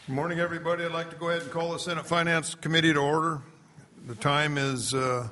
Good morning, everybody. I'd like to go ahead and call the Senate Finance Committee to order. The time is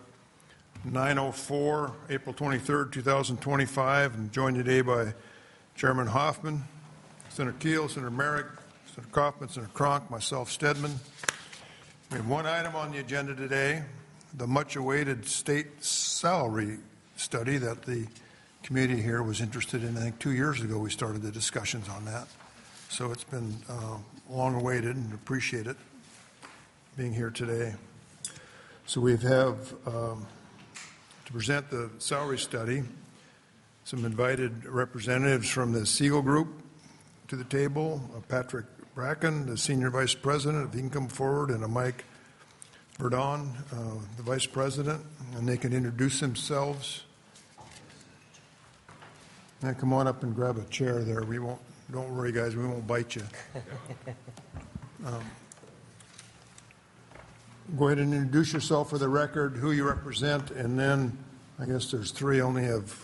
9:04, April 23rd, 2025. I'm joined today by Chairman Hoffman, Senator Keel, Senator Merrick, Senator Kaufman, Senator Cronk, myself, Stedman. We have one item on the agenda today, the much-awaited state salary study that the committee here was interested in. I think 2 years ago we started the discussions on that. So it's been long awaited and appreciate it being here today. So we have to present the salary study, some invited representatives from the Siegel Group to the table, Patrick Bracken, the Senior Vice President, if he can come forward, and Mike Verdon, the Vice President, and they can introduce themselves. Now come on up and grab a chair there. Don't worry, guys, we won't bite you. Go ahead and introduce yourself for the record, who you represent, and then I guess there's three. I only have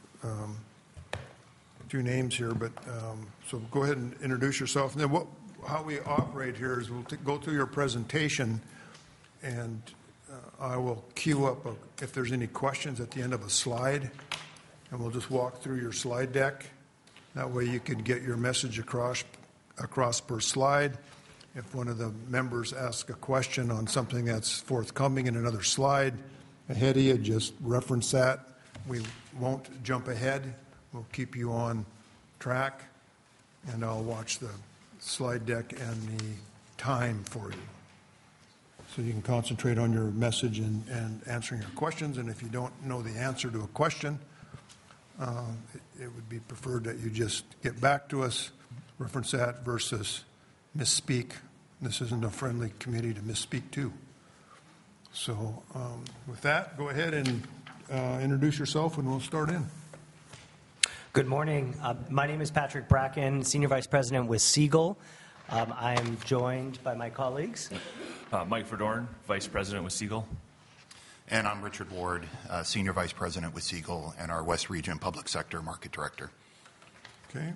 two names here, but so go ahead and introduce yourself. And then how we operate here is we'll go through your presentation, and I will queue up if there's any questions at the end of a slide, and we'll just walk through your slide deck. That way you can get your message across per slide. If one of the members asks a question on something that's forthcoming in another slide ahead of you, just reference that. We won't jump ahead. We'll keep you on track, and I'll watch the slide deck and the time for you. So you can concentrate on your message and answering your questions, and if you don't know the answer to a question, it would be preferred that you just get back to us, reference that versus misspeak. This isn't a friendly committee to misspeak to. So with that, go ahead and introduce yourself and we'll start in. Good morning. My name is Patrick Bracken, Senior Vice President with Siegel. I am joined by my colleagues. Mike Verdorn, Vice President with Siegel. And I'm Richard Ward, Senior Vice President with Siegel and our West Region Public Sector Market Director. Okay.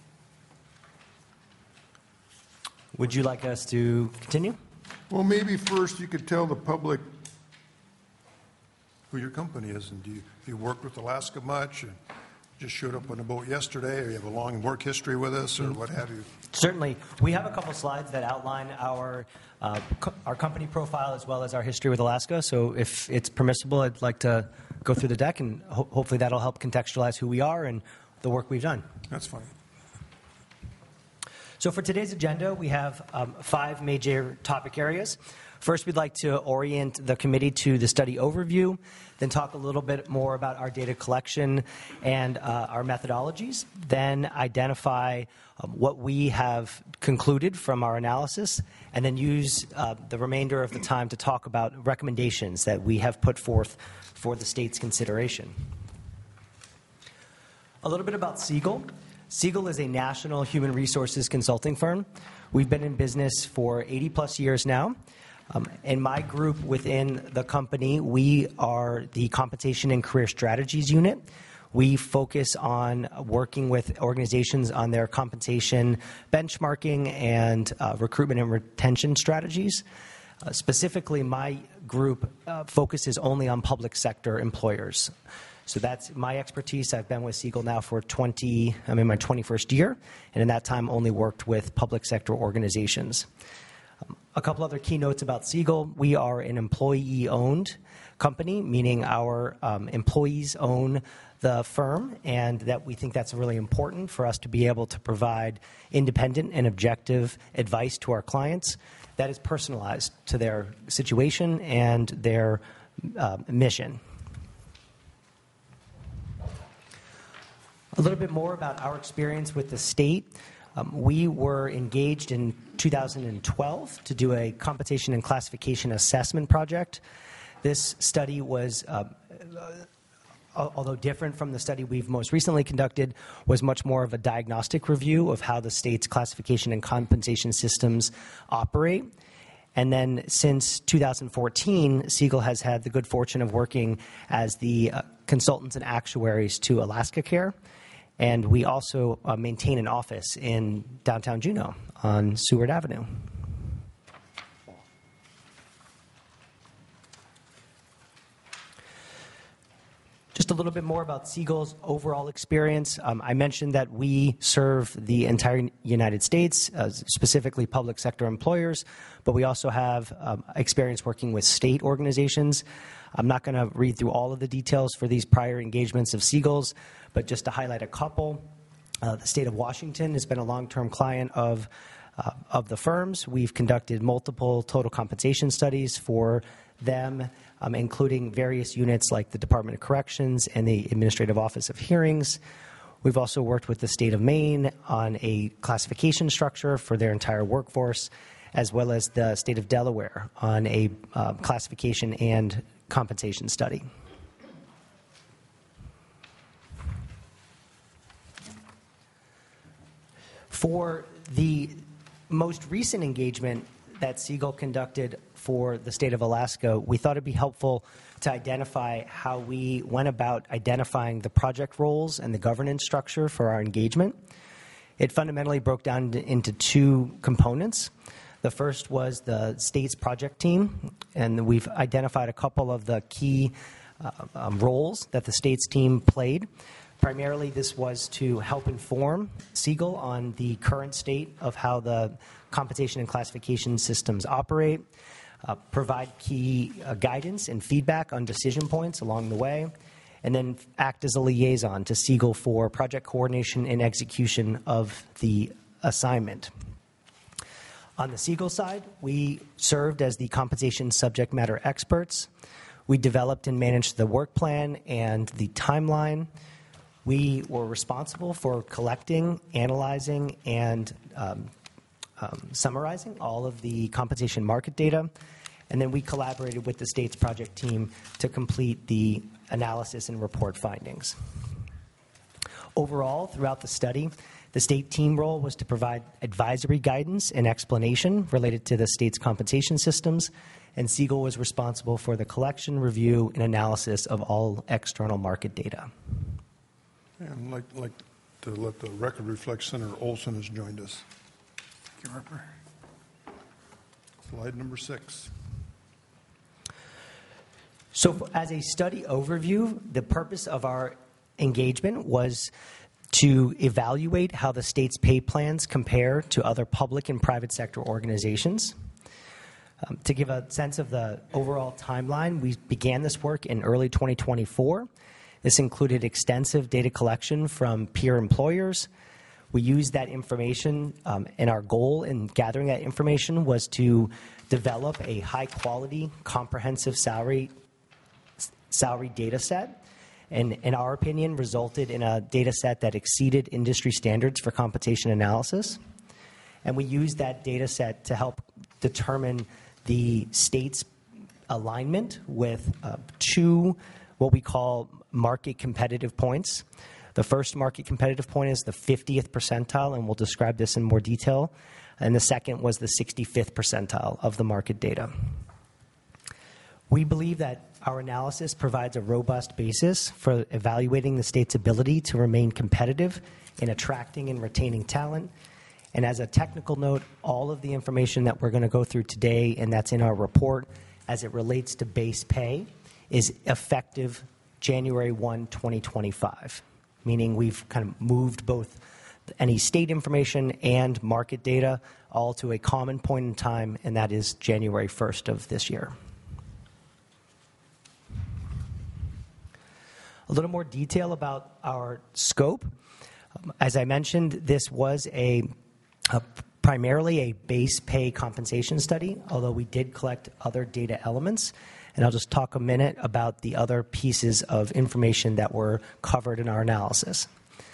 Would you like us to continue? Well, maybe first you could tell the public who your company is, and do you work with Alaska much, and just showed up on a boat yesterday, or you have a long work history with us, or what have you? Certainly. We have a couple slides that outline our company profile as well as our history with Alaska. So if it's permissible, I'd like to go through the deck, and hopefully that'll help contextualize who we are and the work we've done. That's fine. So for today's agenda, we have 5 major topic areas. First, we'd like to orient the committee to the study overview, then talk a little bit more about our data collection and our methodologies, then identify what we have concluded from our analysis, and then use the remainder of the time to talk about recommendations that we have put forth for the state's consideration. A little bit about Siegel. Siegel is a national human resources consulting firm. We've been in business for 80-plus years now. In my group within the company, we are the Compensation and Career Strategies Unit. We focus on working with organizations on their compensation benchmarking and recruitment and retention strategies. Specifically, my group focuses only on public sector employers. So that's my expertise. I've been with Siegel now for I'm in my 21st year, and in that time only worked with public sector organizations. A couple other key notes about Siegel. We are an employee-owned company, meaning our employees own the firm, and that we think that's really important for us to be able to provide independent and objective advice to our clients that is personalized to their situation and their mission. A little bit more about our experience with the state. We were engaged in 2012 to do a compensation and classification assessment project. This study was, although different from the study we've most recently conducted, was much more of a diagnostic review of how the state's classification and compensation systems operate. And then since 2014, Siegel has had the good fortune of working as the consultants and actuaries to Alaska Care. And we also maintain an office in downtown Juneau on Seward Avenue. Just a little bit more about Seagull's overall experience. I mentioned that we serve the entire United States, specifically public sector employers, but we also have experience working with state organizations. I'm not going to read through all of the details for these prior engagements of Seagull's, but just to highlight a couple, the state of Washington has been a long-term client of the firms. We've conducted multiple total compensation studies for them, including various units like the Department of Corrections and the Administrative Office of Hearings. We've also worked with the state of Maine on a classification structure for their entire workforce, as well as the state of Delaware on a classification and compensation study. For the most recent engagement that Seagull conducted for the state of Alaska, we thought it'd be helpful to identify how we went about identifying the project roles and the governance structure for our engagement. It fundamentally broke down into two components. The first was the state's project team, and we've identified a couple of the key roles that the state's team played. Primarily, this was to help inform Seagull on the current state of how the compensation and classification systems operate, provide key guidance and feedback on decision points along the way, and then act as a liaison to Seagull for project coordination and execution of the assignment. On the Seagull side, we served as the compensation subject matter experts. We developed and managed the work plan and the timeline. We were responsible for collecting, analyzing, and summarizing all of the compensation market data. And then we collaborated with the state's project team to complete the analysis and report findings. Overall, throughout the study, the state team role was to provide advisory guidance and explanation related to the state's compensation systems, and Seagull was responsible for the collection, review, and analysis of all external market data. And I'd like to let the record reflect Senator Olson has joined us. Thank you, Harper. Slide number 6. So as a study overview, the purpose of our engagement was to evaluate how the state's pay plans compare to other public and private sector organizations. To give a sense of the overall timeline, we began this work in early 2024. This included extensive data collection from peer employers. We used that information, and our goal in gathering that information was to develop a high-quality, comprehensive salary data set, and in our opinion, resulted in a data set that exceeded industry standards for compensation analysis. And we used that data set to help determine the state's alignment with two what we call market competitive points. The first market competitive point is the 50th percentile, and we'll describe this in more detail. And the second was the 65th percentile of the market data. We believe that our analysis provides a robust basis for evaluating the state's ability to remain competitive in attracting and retaining talent. And as a technical note, all of the information that we're going to go through today and that's in our report as it relates to base pay is effective January 1, 2025, meaning we've kind of moved both any state information and market data all to a common point in time, and that is January 1st of this year. A little more detail about our scope. As I mentioned, this was primarily a base pay compensation study, although we did collect other data elements. And I'll just talk a minute about the other pieces of information that were covered in our analysis.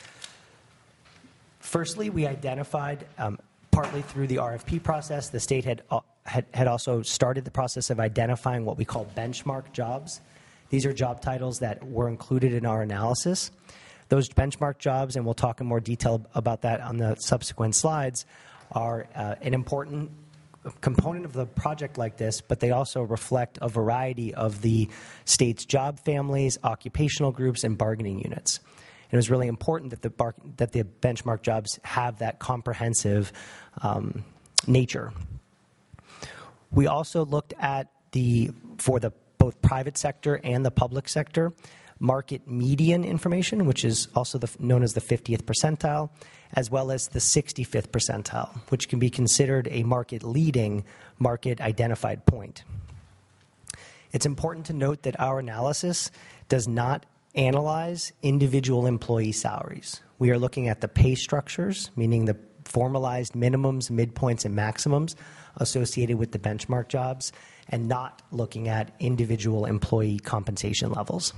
Firstly, we identified, partly through the RFP process, the state had also started the process of identifying what we call benchmark jobs. These are job titles that were included in our analysis. Those benchmark jobs, and we'll talk in more detail about that on the subsequent slides, are an important component of the project like this, but they also reflect a variety of the state's job families, occupational groups, and bargaining units. it was really important that the benchmark jobs have that comprehensive nature. We also looked at for the both private sector and the public sector, market median information, which is also known as the 50th percentile, as well as the 65th percentile, which can be considered a market-leading, market-identified point. It's important to note that our analysis does not analyze individual employee salaries. We are looking at the pay structures, meaning the formalized minimums, midpoints, and maximums associated with the benchmark jobs, and not looking at individual employee compensation levels.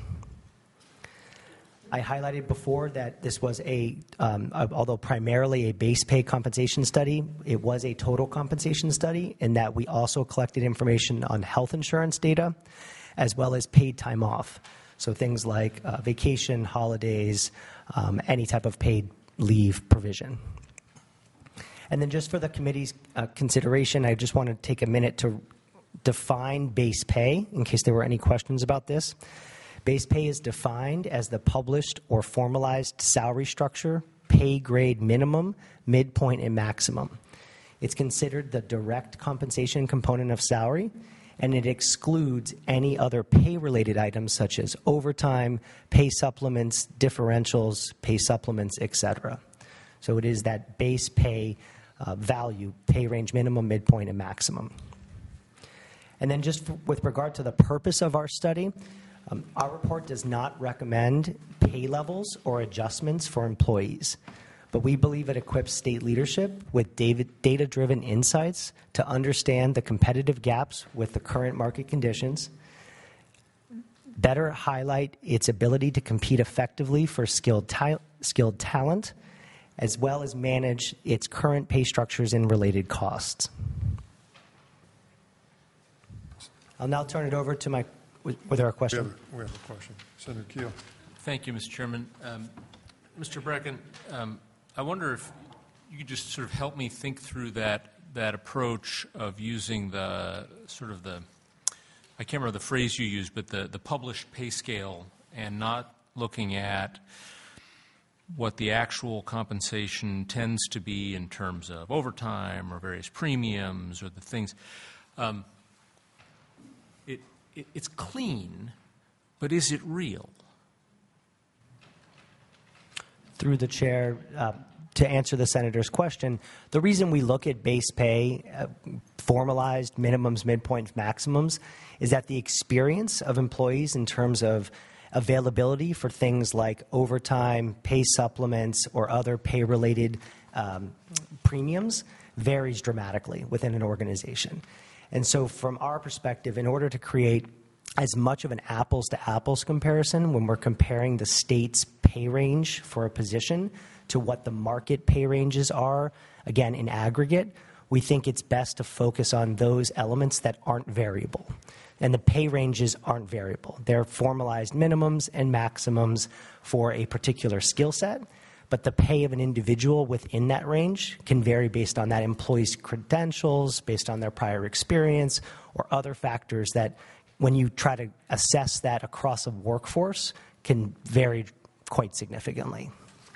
I highlighted before that this was although primarily a base pay compensation study, it was a total compensation study in that we also collected information on health insurance data as well as paid time off. So things like vacation, holidays, any type of paid leave provision. And then just for the committee's consideration, I just want to take a minute to define base pay in case there were any questions about this. Base pay is defined as the published or formalized salary structure, pay grade minimum, midpoint, and maximum. It's considered the direct compensation component of salary, and it excludes any other pay-related items such as overtime, pay supplements, differentials, pay supplements, etc. So it is that base pay value, pay range minimum, midpoint, and maximum. And then just with regard to the purpose of our study, our report does not recommend pay levels or adjustments for employees, but we believe it equips state leadership with data-driven insights to understand the competitive gaps with the current market conditions, better highlight its ability to compete effectively for skilled talent, as well as manage its current pay structures and related costs. I'll now turn it over to my... Was there a question? We have a question. Senator Keel. Thank you, Mr. Chairman. Mr. Brecken, I wonder if you could just sort of help me think through that approach of using I can't remember the phrase you used, but the published pay scale and not looking at what the actual compensation tends to be in terms of overtime or various premiums or the things. It's clean, but is it real? Through the chair, to answer the senator's question, the reason we look at base pay, formalized minimums, midpoints, maximums, is that the experience of employees in terms of availability for things like overtime, pay supplements, or other pay-related premiums varies dramatically within an organization. And so from our perspective, in order to create as much of an apples-to-apples comparison when we're comparing the state's pay range for a position to what the market pay ranges are, again, in aggregate, we think it's best to focus on those elements that aren't variable. And the pay ranges aren't variable. They're formalized minimums and maximums for a particular skill set, but the pay of an individual within that range can vary based on that employee's credentials, based on their prior experience, or other factors that, when you try to assess that across a workforce, can vary quite significantly.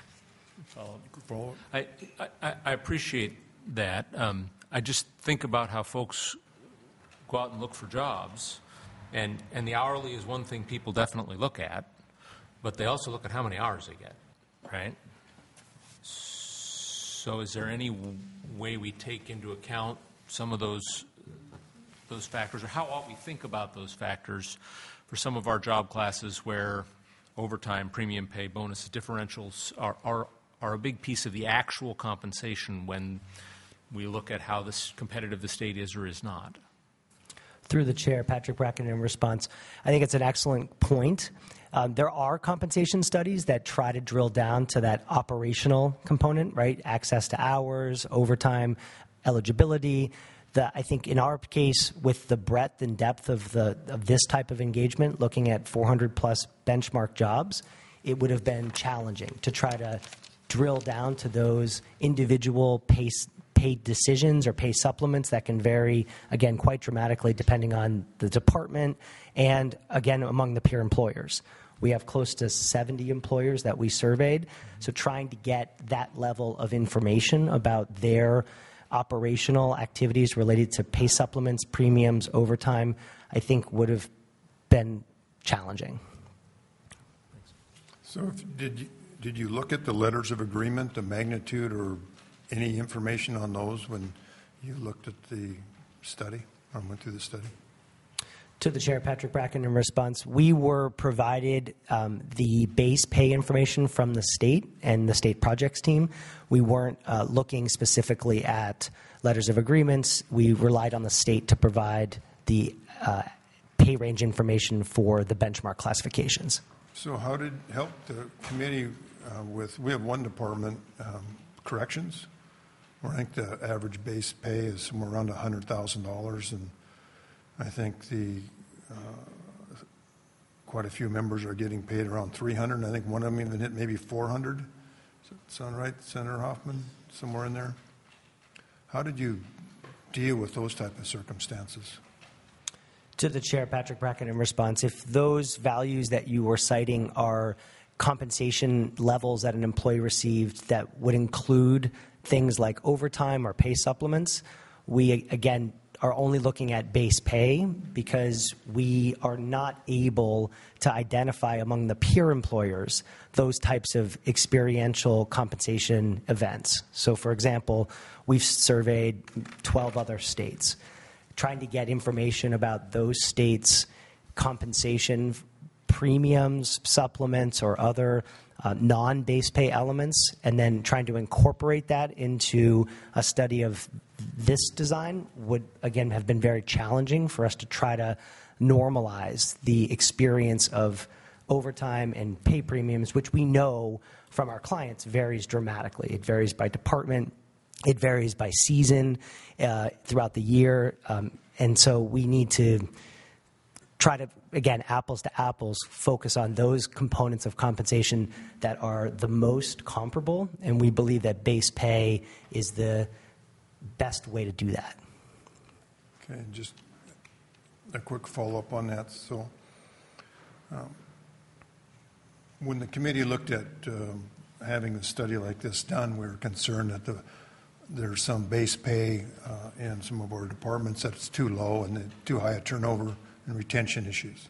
I appreciate that. I just think about how folks go out and look for jobs, and the hourly is one thing people definitely look at, but they also look at how many hours they get, right? So is there any way we take into account some of those factors, or how ought we think about those factors for some of our job classes where overtime, premium pay, bonuses, differentials are a big piece of the actual compensation when we look at how competitive the state is or is not? Through the chair, Patrick Bracken, in response, I think it's an excellent point. There are compensation studies that try to drill down to that operational component, right? Access to hours, overtime, eligibility. I think in our case, with the breadth and depth of this type of engagement, looking at 400 plus benchmark jobs, it would have been challenging to try to drill down to those individual paid decisions or pay supplements that can vary, again, quite dramatically depending on the department and, again, among the peer employers. We have close to 70 employers that we surveyed. So trying to get that level of information about their operational activities related to pay supplements, premiums, overtime, I think would have been challenging. So did you look at the letters of agreement, the magnitude, or any information on those when you looked at the study or went through the study? To the Chair, Patrick Bracken, in response, we were provided the base pay information from the state and the state projects team. We weren't looking specifically at letters of agreements. We relied on the state to provide the pay range information for the benchmark classifications. So how did help the committee we have one department, corrections, where I think the average base pay is somewhere around $100,000, and I think quite a few members are getting paid around $300, and I think one of them even hit maybe $400. Does that sound right, Senator Hoffman? Somewhere in there? How did you deal with those type of circumstances? To the Chair, Patrick Bracken, in response, if those values that you were citing are compensation levels that an employee received that would include things like overtime or pay supplements, we, again, are only looking at base pay because we are not able to identify among the peer employers those types of experiential compensation events. So, for example, we've surveyed 12 other states, trying to get information about those states' compensation premiums, supplements, or other non-base pay elements, and then trying to incorporate that into a study of this design would, again, have been very challenging for us to try to normalize the experience of overtime and pay premiums, which we know from our clients varies dramatically. It varies by department. It varies by season throughout the year. And so we need to try to, again, apples to apples, focus on those components of compensation that are the most comparable. And we believe that base pay is the best way to do that. Okay, and just a quick follow-up on that. So when the committee looked at having a study like this done, we were concerned that there's some base pay in some of our departments that's too low and too high a turnover and retention issues.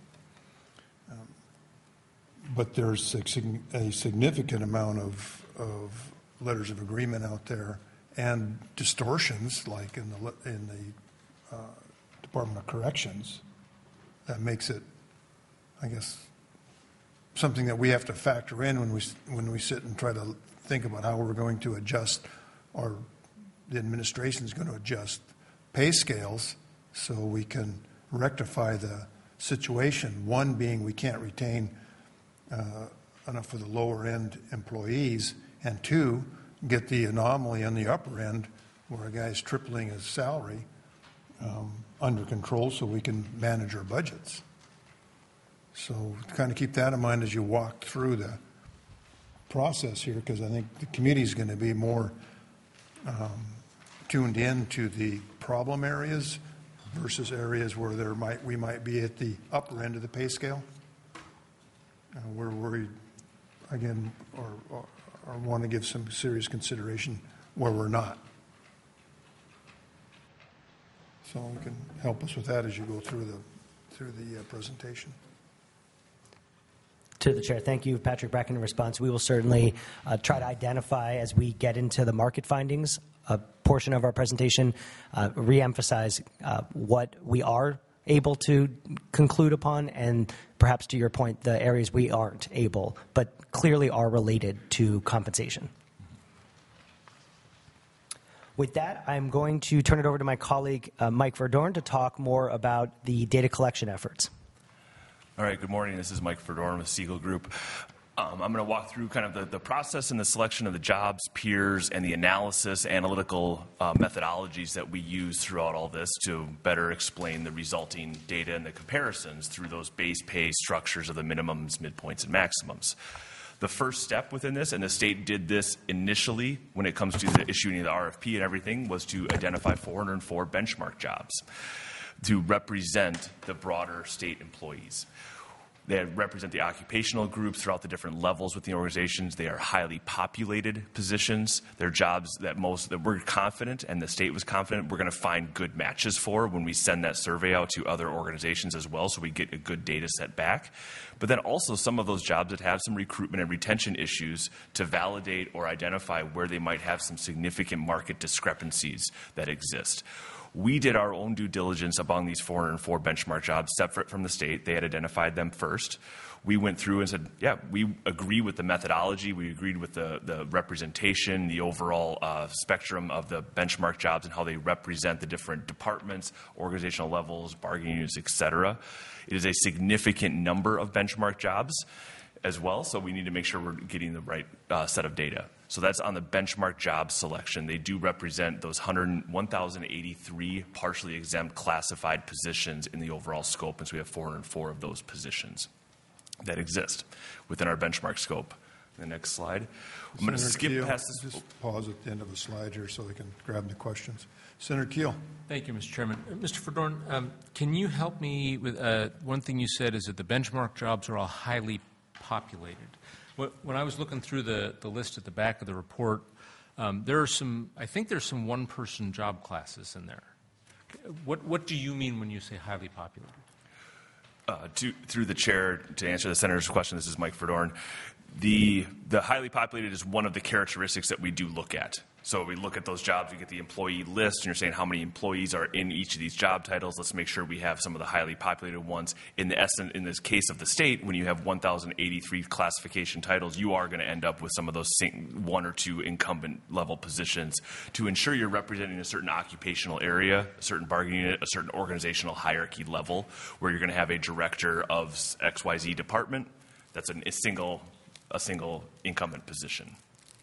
But there's a significant amount of letters of agreement out there and distortions, like in the Department of Corrections, that makes it, I guess, something that we have to factor in when we sit and try to think about how we're going to adjust, or the administration is going to adjust pay scales so we can rectify the situation. One being we can't retain enough for the lower end employees, and two, get the anomaly on the upper end where a guy's tripling his salary under control so we can manage our budgets. So kind of keep that in mind as you walk through the process here, because I think the committee is going to be more tuned in to the problem areas versus areas where we might be at the upper end of the pay scale. We're worried, again, or want to give some serious consideration where we're not. So you can help us with that as you go through the presentation. To the Chair, thank you, Patrick Bracken, in response. We will certainly try to identify, as we get into the market findings, a portion of our presentation, reemphasize what we are able to conclude upon, and perhaps to your point, the areas we aren't able, but clearly are related to compensation. With that, I'm going to turn it over to my colleague, Mike Verdorn, to talk more about the data collection efforts. All right, good morning. This is Mike Verdorn with Siegel Group. I'm going to walk through kind of the process and the selection of the jobs, peers, and the analysis, analytical methodologies that we use throughout all this to better explain the resulting data and the comparisons through those base pay structures of the minimums, midpoints, and maximums. The first step within this, and the state did this initially when it comes to the issuing of the RFP and everything, was to identify 404 benchmark jobs to represent the broader state employees. They represent the occupational groups throughout the different levels within the organizations. They are highly populated positions. They're jobs that we're confident, and the state was confident, we're going to find good matches for when we send that survey out to other organizations as well, so we get a good data set back. But then also some of those jobs that have some recruitment and retention issues to validate or identify where they might have some significant market discrepancies that exist. We did our own due diligence among these 404 benchmark jobs separate from the state. They had identified them first. We went through and said, yeah, we agree with the methodology. We agreed with the representation, the overall spectrum of the benchmark jobs and how they represent the different departments, organizational levels, bargaining units, et cetera. It is a significant number of benchmark jobs as well, so we need to make sure we're getting the right set of data. So that's on the benchmark job selection. They do represent those 1,083 partially exempt classified positions in the overall scope, and so we have 404 of those positions that exist within our benchmark scope. The next slide. I'm going to Senator skip Keel, past this. just pause at the end of the slide here so they can grab the questions. Senator Keel. Thank you, Mr. Chairman. Mr. Fedorn, can you help me with one thing you said is that the benchmark jobs are all highly populated. When I was looking through the list at the back of the report, there are I think there's some one-person job classes in there. What do you mean when you say highly populated? Through the chair, to answer the senator's question, this is Mike Fedorn. The highly populated is one of the characteristics that we do look at. So we look at those jobs, we get the employee list, and you're saying how many employees are in each of these job titles. Let's make sure we have some of the highly populated ones. In this case of the state, when you have 1,083 classification titles, you are going to end up with some of those one or two incumbent level positions to ensure you're representing a certain occupational area, a certain bargaining unit, a certain organizational hierarchy level, where you're going to have a director of XYZ department. That's a single incumbent position.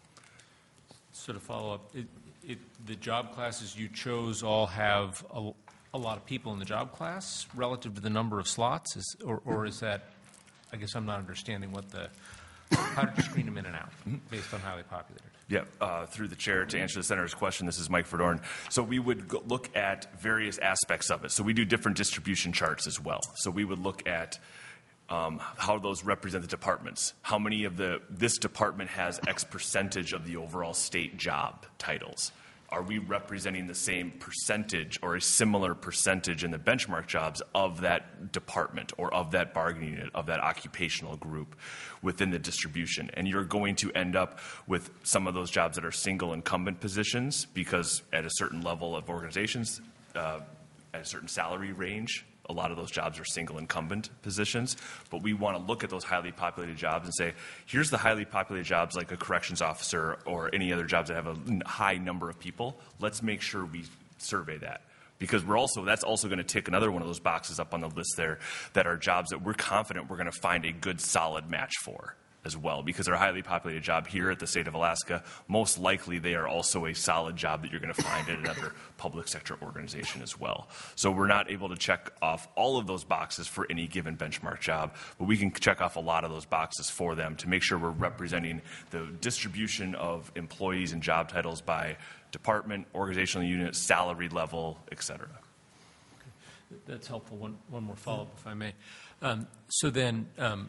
So to follow up, the job classes you chose all have a lot of people in the job class relative to the number of slots, or is that? I guess I'm not understanding how did you screen them in and out based on highly populated? Yeah, through the chair, to answer the senator's question, this is Mike Fedorn. So we would look at various aspects of it. So we do different distribution charts as well. So we would look at how those represent the departments. How many of this department has X percentage of the overall state job titles? Are we representing the same percentage or a similar percentage in the benchmark jobs of that department or of that bargaining unit, of that occupational group within the distribution? And you're going to end up with some of those jobs that are single incumbent positions because at a certain level of organizations, at a certain salary range, a lot of those jobs are single incumbent positions, but we want to look at those highly populated jobs and say, here's the highly populated jobs like a corrections officer or any other jobs that have a high number of people. Let's make sure we survey that. Because that's also going to tick another one of those boxes up on the list there that are jobs that we're confident we're going to find a good solid match for as well. Because they're a highly populated job here at the state of Alaska, most likely they are also a solid job that you're going to find at another public sector organization as well. So we're not able to check off all of those boxes for any given benchmark job, but we can check off a lot of those boxes for them to make sure we're representing the distribution of employees and job titles by department, organizational unit, salary level, et cetera. Okay. That's helpful. One more follow-up, if I may. So then,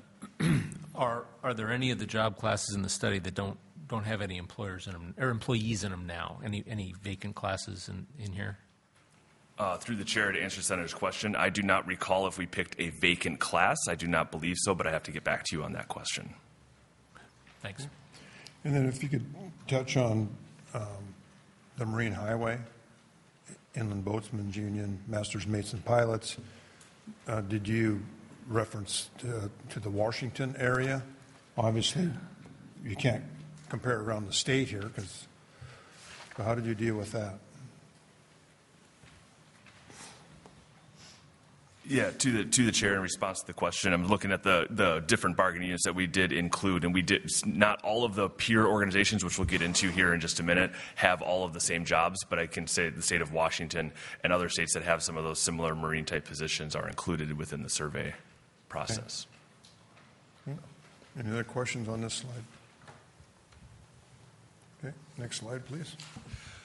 are there any of the job classes in the study that don't have any employers in them or employees in them now? Any vacant classes in here? Through the chair, to answer the senator's question, I do not recall if we picked a vacant class. I do not believe so, but I have to get back to you on that question. Thanks. And then if you could touch on the Marine Highway, Inland Boatsmen's Union, Masters, Mates, and Pilots. Did you reference to the Washington area? Obviously, you can't compare around the state here, so how did you deal with that? Yeah, to the chair in response to the question, I'm looking at the different bargaining units that we did include, and we did not all of the peer organizations, which we'll get into here in just a minute, have all of the same jobs, but I can say the state of Washington and other states that have some of those similar marine type positions are included within the survey process. Okay. Any other questions on this slide? Okay, next slide, please.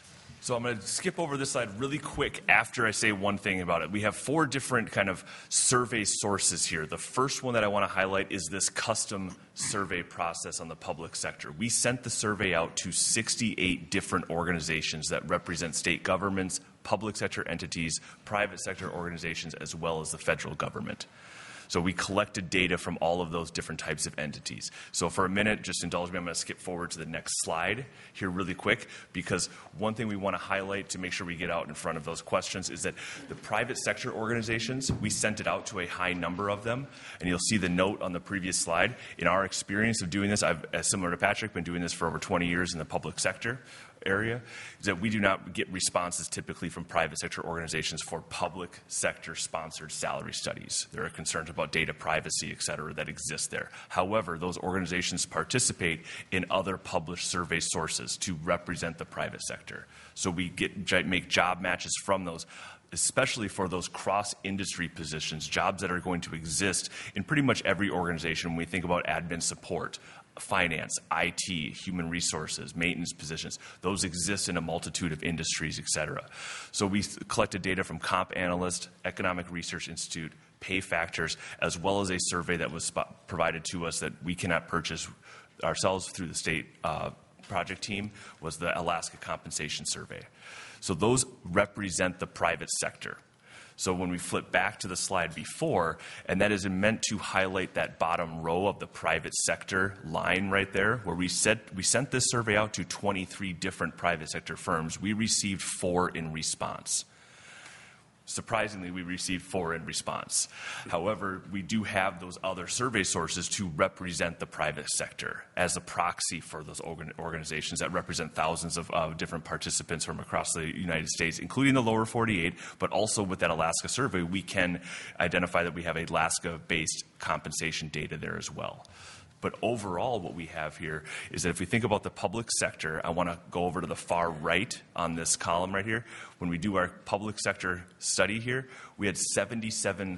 So I'm going to skip over this slide really quick after I say one thing about it. We have 4 different kind of survey sources here. The first one that I want to highlight is this custom survey process on the public sector. We sent the survey out to 68 different organizations that represent state governments, public sector entities, private sector organizations, as well as the federal government. So we collected data from all of those different types of entities. So for a minute, just indulge me, I'm going to skip forward to the next slide here really quick, because one thing we want to highlight to make sure we get out in front of those questions is that the private sector organizations, we sent it out to a high number of them, and you'll see the note on the previous slide. In our experience of doing this, I've, as similar to Patrick, been doing this for over 20 years in the public sector area, is that we do not get responses typically from private sector organizations for public sector sponsored salary studies. There are concerns about data privacy, et cetera, that exist there. However, those organizations participate in other published survey sources to represent the private sector. So we make job matches from those, especially for those cross-industry positions, jobs that are going to exist in pretty much every organization when we think about admin support, finance, IT, human resources, maintenance positions. Those exist in a multitude of industries, et cetera. So we collected data from Comp Analyst, Economic Research Institute, Pay Factors, as well as a survey that was provided to us that we cannot purchase ourselves through the state project team, was the Alaska Compensation Survey. So those represent the private sector. So when we flip back to the slide before, and that is meant to highlight that bottom row of the private sector line right there, where we sent this survey out to 23 different private sector firms. We received 4 in response. Surprisingly, we received 4 in response. However, we do have those other survey sources to represent the private sector as a proxy for those organizations that represent thousands of different participants from across the United States, including the lower 48, but also with that Alaska survey, we can identify that we have Alaska-based compensation data there as well. But overall, what we have here is that if we think about the public sector, I want to go over to the far right on this column right here. When we do our public sector study here, we had 77%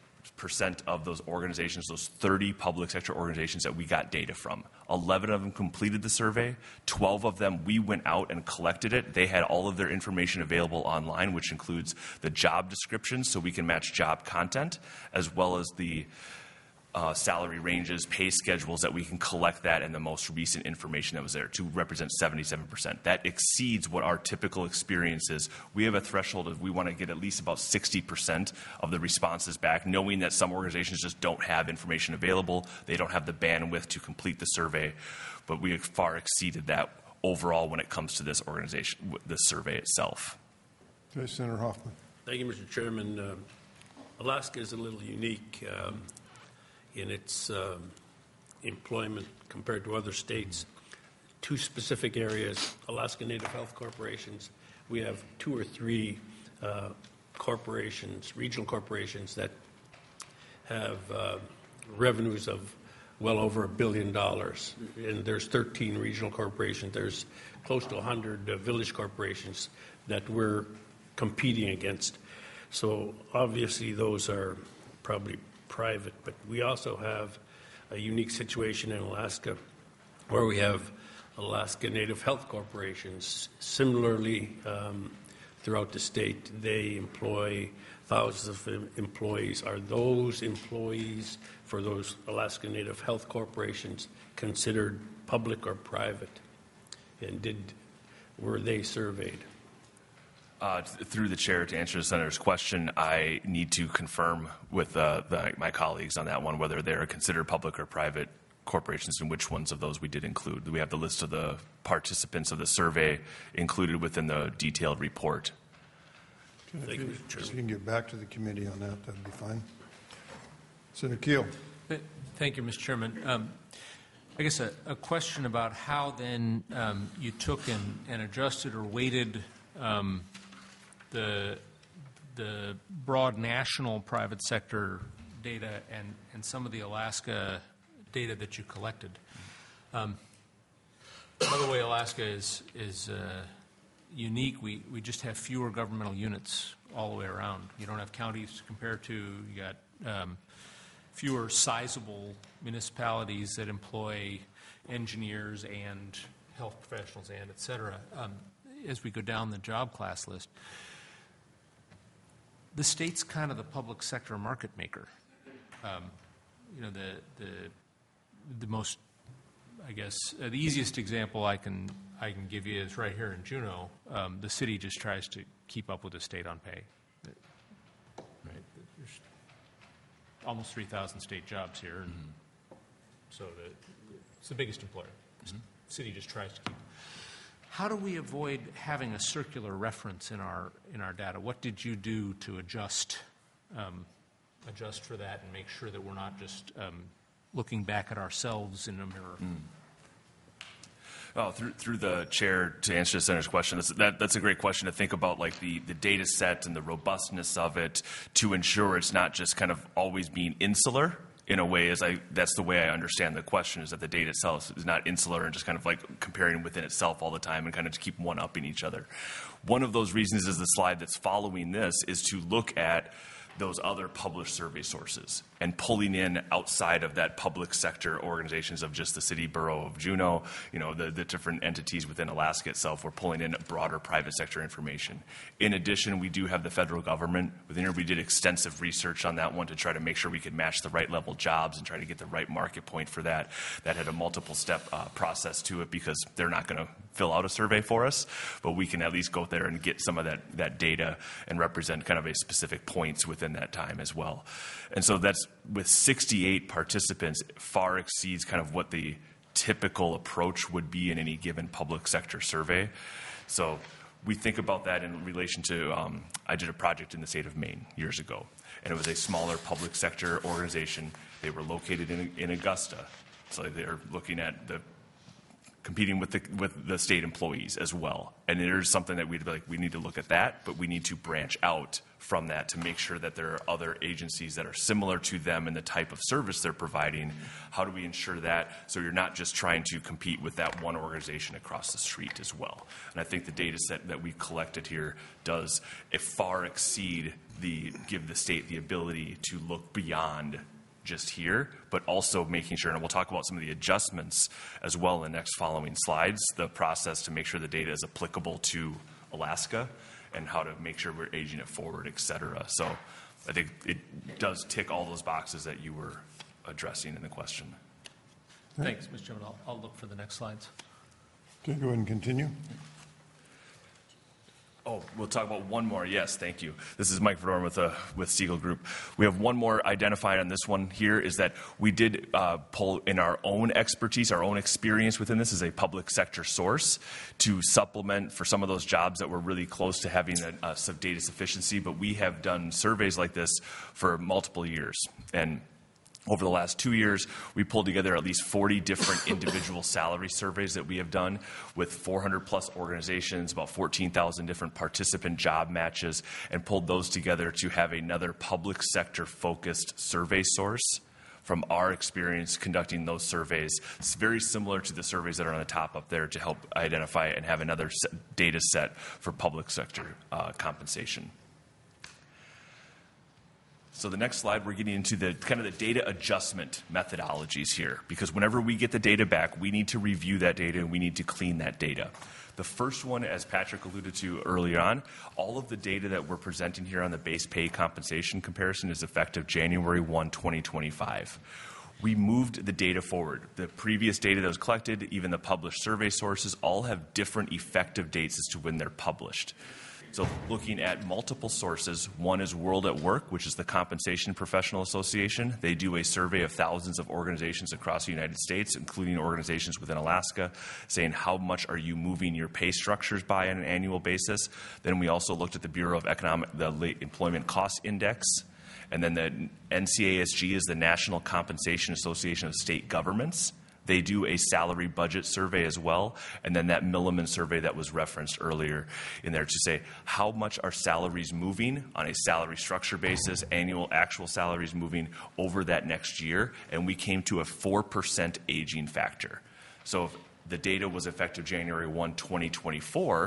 of those organizations, those 30 public sector organizations that we got data from. 11 of them completed the survey. 12 of them, we went out and collected it. They had all of their information available online, which includes the job descriptions, so we can match job content, as well as the salary ranges, pay schedules, that we can collect that and the most recent information that was there to represent 77%. That exceeds what our typical experience is. We have a threshold of we want to get at least about 60% of the responses back, knowing that some organizations just don't have information available. They don't have the bandwidth to complete the survey, but we have far exceeded that overall when it comes to this organization, this survey itself. Okay, Senator Hoffman. Thank you, Mr. Chairman. Alaska is a little unique in its employment compared to other states. 2 specific areas, Alaska Native Health Corporations. We have 2 or 3 corporations, regional corporations, that have revenues of well over $1 billion. And there's 13 regional corporations. There's close to 100 village corporations that we're competing against. So obviously those are probably private, but we also have a unique situation in Alaska where we have Alaska Native Health Corporations. Similarly, throughout the state, they employ thousands of employees. Are those employees for those Alaska Native Health Corporations considered public or private? And were they surveyed? Through the chair, to answer the senator's question, I need to confirm with my colleagues on that one whether they're considered public or private corporations and which ones of those we did include. We have the list of the participants of the survey included within the detailed report. Okay, if you can get back to the committee on that, that'd be fine. Senator Keel. Thank you, Mr. Chairman. I guess a question about how then you took and adjusted or weighted the broad national private sector data and some of the Alaska data that you collected. By the way, Alaska is unique. We just have fewer governmental units all the way around. You don't have counties to compare to. You got fewer sizable municipalities that employ engineers and health professionals and et cetera. as we go down the job class list, the state's kind of the public sector market maker. You know, the most, I guess, the easiest example I can give you is right here in Juneau. The city just tries to keep up with the state on pay. Right? There's almost 3,000 state jobs here, and so it's the biggest employer. The city just tries to keep. How do we avoid having a circular reference in our data? What did you do to adjust for that and make sure that we're not just looking back at ourselves in a mirror? Oh, through the chair, to answer the senator's question, that's a great question to think about, like the data set and the robustness of it, to ensure it's not just kind of always being insular. In a way, that's the way I understand the question, is that the data itself is not insular and just kind of like comparing within itself all the time and kind of to keep one-upping each other. One of those reasons is the slide that's following this is to look at those other published survey sources and pulling in outside of that public sector organizations of just the city borough of Juneau, you know, the different entities within Alaska itself. We're pulling in broader private sector information. In addition, we do have the federal government within here. We did extensive research on that one to try to make sure we could match the right level jobs and try to get the right market point for that. That had a multiple step process to it, because they're not going to fill out a survey for us, but we can at least go there and get some of that data and represent kind of a specific points within that time as well. And so that's, with 68 participants, far exceeds kind of what the typical approach would be in any given public sector survey. So we think about that in relation to, I did a project in the state of Maine years ago, and it was a smaller public sector organization. They were located in Augusta, so they're looking at competing with the state employees as well. And there's something that we'd be like, we need to look at that, but we need to branch out from that to make sure that there are other agencies that are similar to them in the type of service they're providing. How do we ensure that, so you're not just trying to compete with that one organization across the street as well? And I think the data set that we collected here does far exceed give the state the ability to look beyond just here, but also making sure, and we'll talk about some of the adjustments as well in the next following slides, the process to make sure the data is applicable to Alaska and how to make sure we're aging it forward, et cetera. So I think it does tick all those boxes that you were addressing in the question. Thanks, Mr. Chairman. I'll look for the next slides. Okay, go ahead and continue. Oh, we'll talk about one more. Yes, thank you. This is Mike Verdorn with Siegel Group. We have one more identified on this one here, is that we did pull in our own expertise, our own experience within this as a public sector source to supplement for some of those jobs that were really close to having some data sufficiency. But we have done surveys like this for multiple years. And over the last 2 years, we pulled together at least 40 different individual salary surveys that we have done with 400 plus organizations, about 14,000 different participant job matches, and pulled those together to have another public sector focused survey source from our experience conducting those surveys. It's very similar to the surveys that are on the top up there to help identify and have another data set for public sector compensation. So the next slide, we're getting into the kind of the data adjustment methodologies here, because whenever we get the data back, we need to review that data and we need to clean that data. The first one, as Patrick alluded to earlier on, all of the data that we're presenting here on the base pay compensation comparison is effective January 1, 2025. We moved the data forward. The previous data that was collected, even the published survey sources, all have different effective dates as to when they're published. So looking at multiple sources, one is World at Work, which is the Compensation Professional Association. They do a survey of thousands of organizations across the United States, including organizations within Alaska, saying how much are you moving your pay structures by on an annual basis. Then we also looked at the Bureau of the Late Employment Cost Index. And then the NCASG is the National Compensation Association of State Governments. They do a salary budget survey as well, and then that Milliman survey that was referenced earlier in there to say how much are salaries moving on a salary structure basis, annual actual salaries moving over that next year, and we came to a 4% aging factor. So if the data was effective January 1, 2024,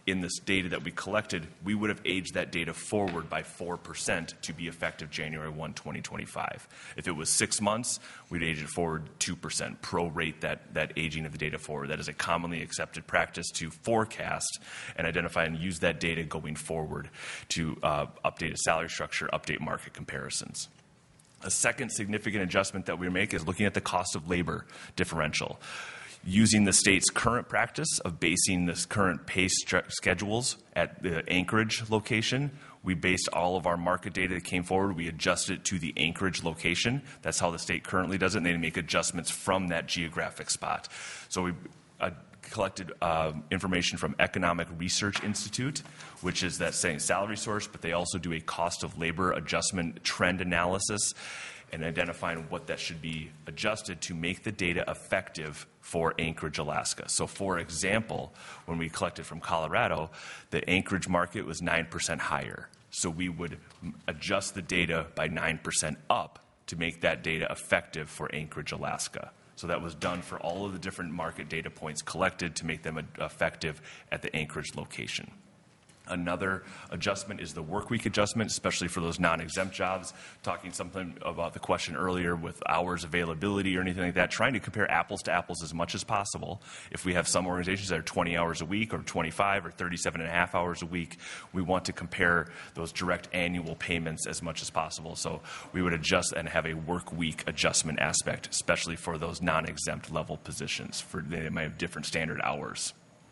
in this data that we collected, we would have aged that data forward by 4% to be effective January 1, 2025. If it was 6 months, we'd age it forward 2%, prorate that aging of the data forward. That is a commonly accepted practice to forecast and identify and use that data going forward to update a salary structure, update market comparisons. A second significant adjustment that we make is looking at the cost of labor differential. Using the state's current practice of basing this current pay schedules at the Anchorage location, we based all of our market data that came forward, we adjusted it to the Anchorage location. That's how the state currently does it, and they make adjustments from that geographic spot. So we collected information from Economic Research Institute, which is that same salary source, but they also do a cost of labor adjustment trend analysis and identifying what that should be adjusted to make the data effective for Anchorage, Alaska. So for example, when we collected from Colorado, the Anchorage market was 9% higher. So we would adjust the data by 9% up to make that data effective for Anchorage, Alaska. So that was done for all of the different market data points collected to make them effective at the Anchorage location. Another adjustment is the work week adjustment, especially for those non-exempt jobs. Talking something about the question earlier with hours availability or anything like that, trying to compare apples to apples as much as possible. If we have some organizations that are 20 hours a week or 25 or 37 and a half hours a week, we want to compare those direct annual payments as much as possible. So we would adjust and have a work week adjustment aspect, especially for those non-exempt level positions. They might have different standard hours.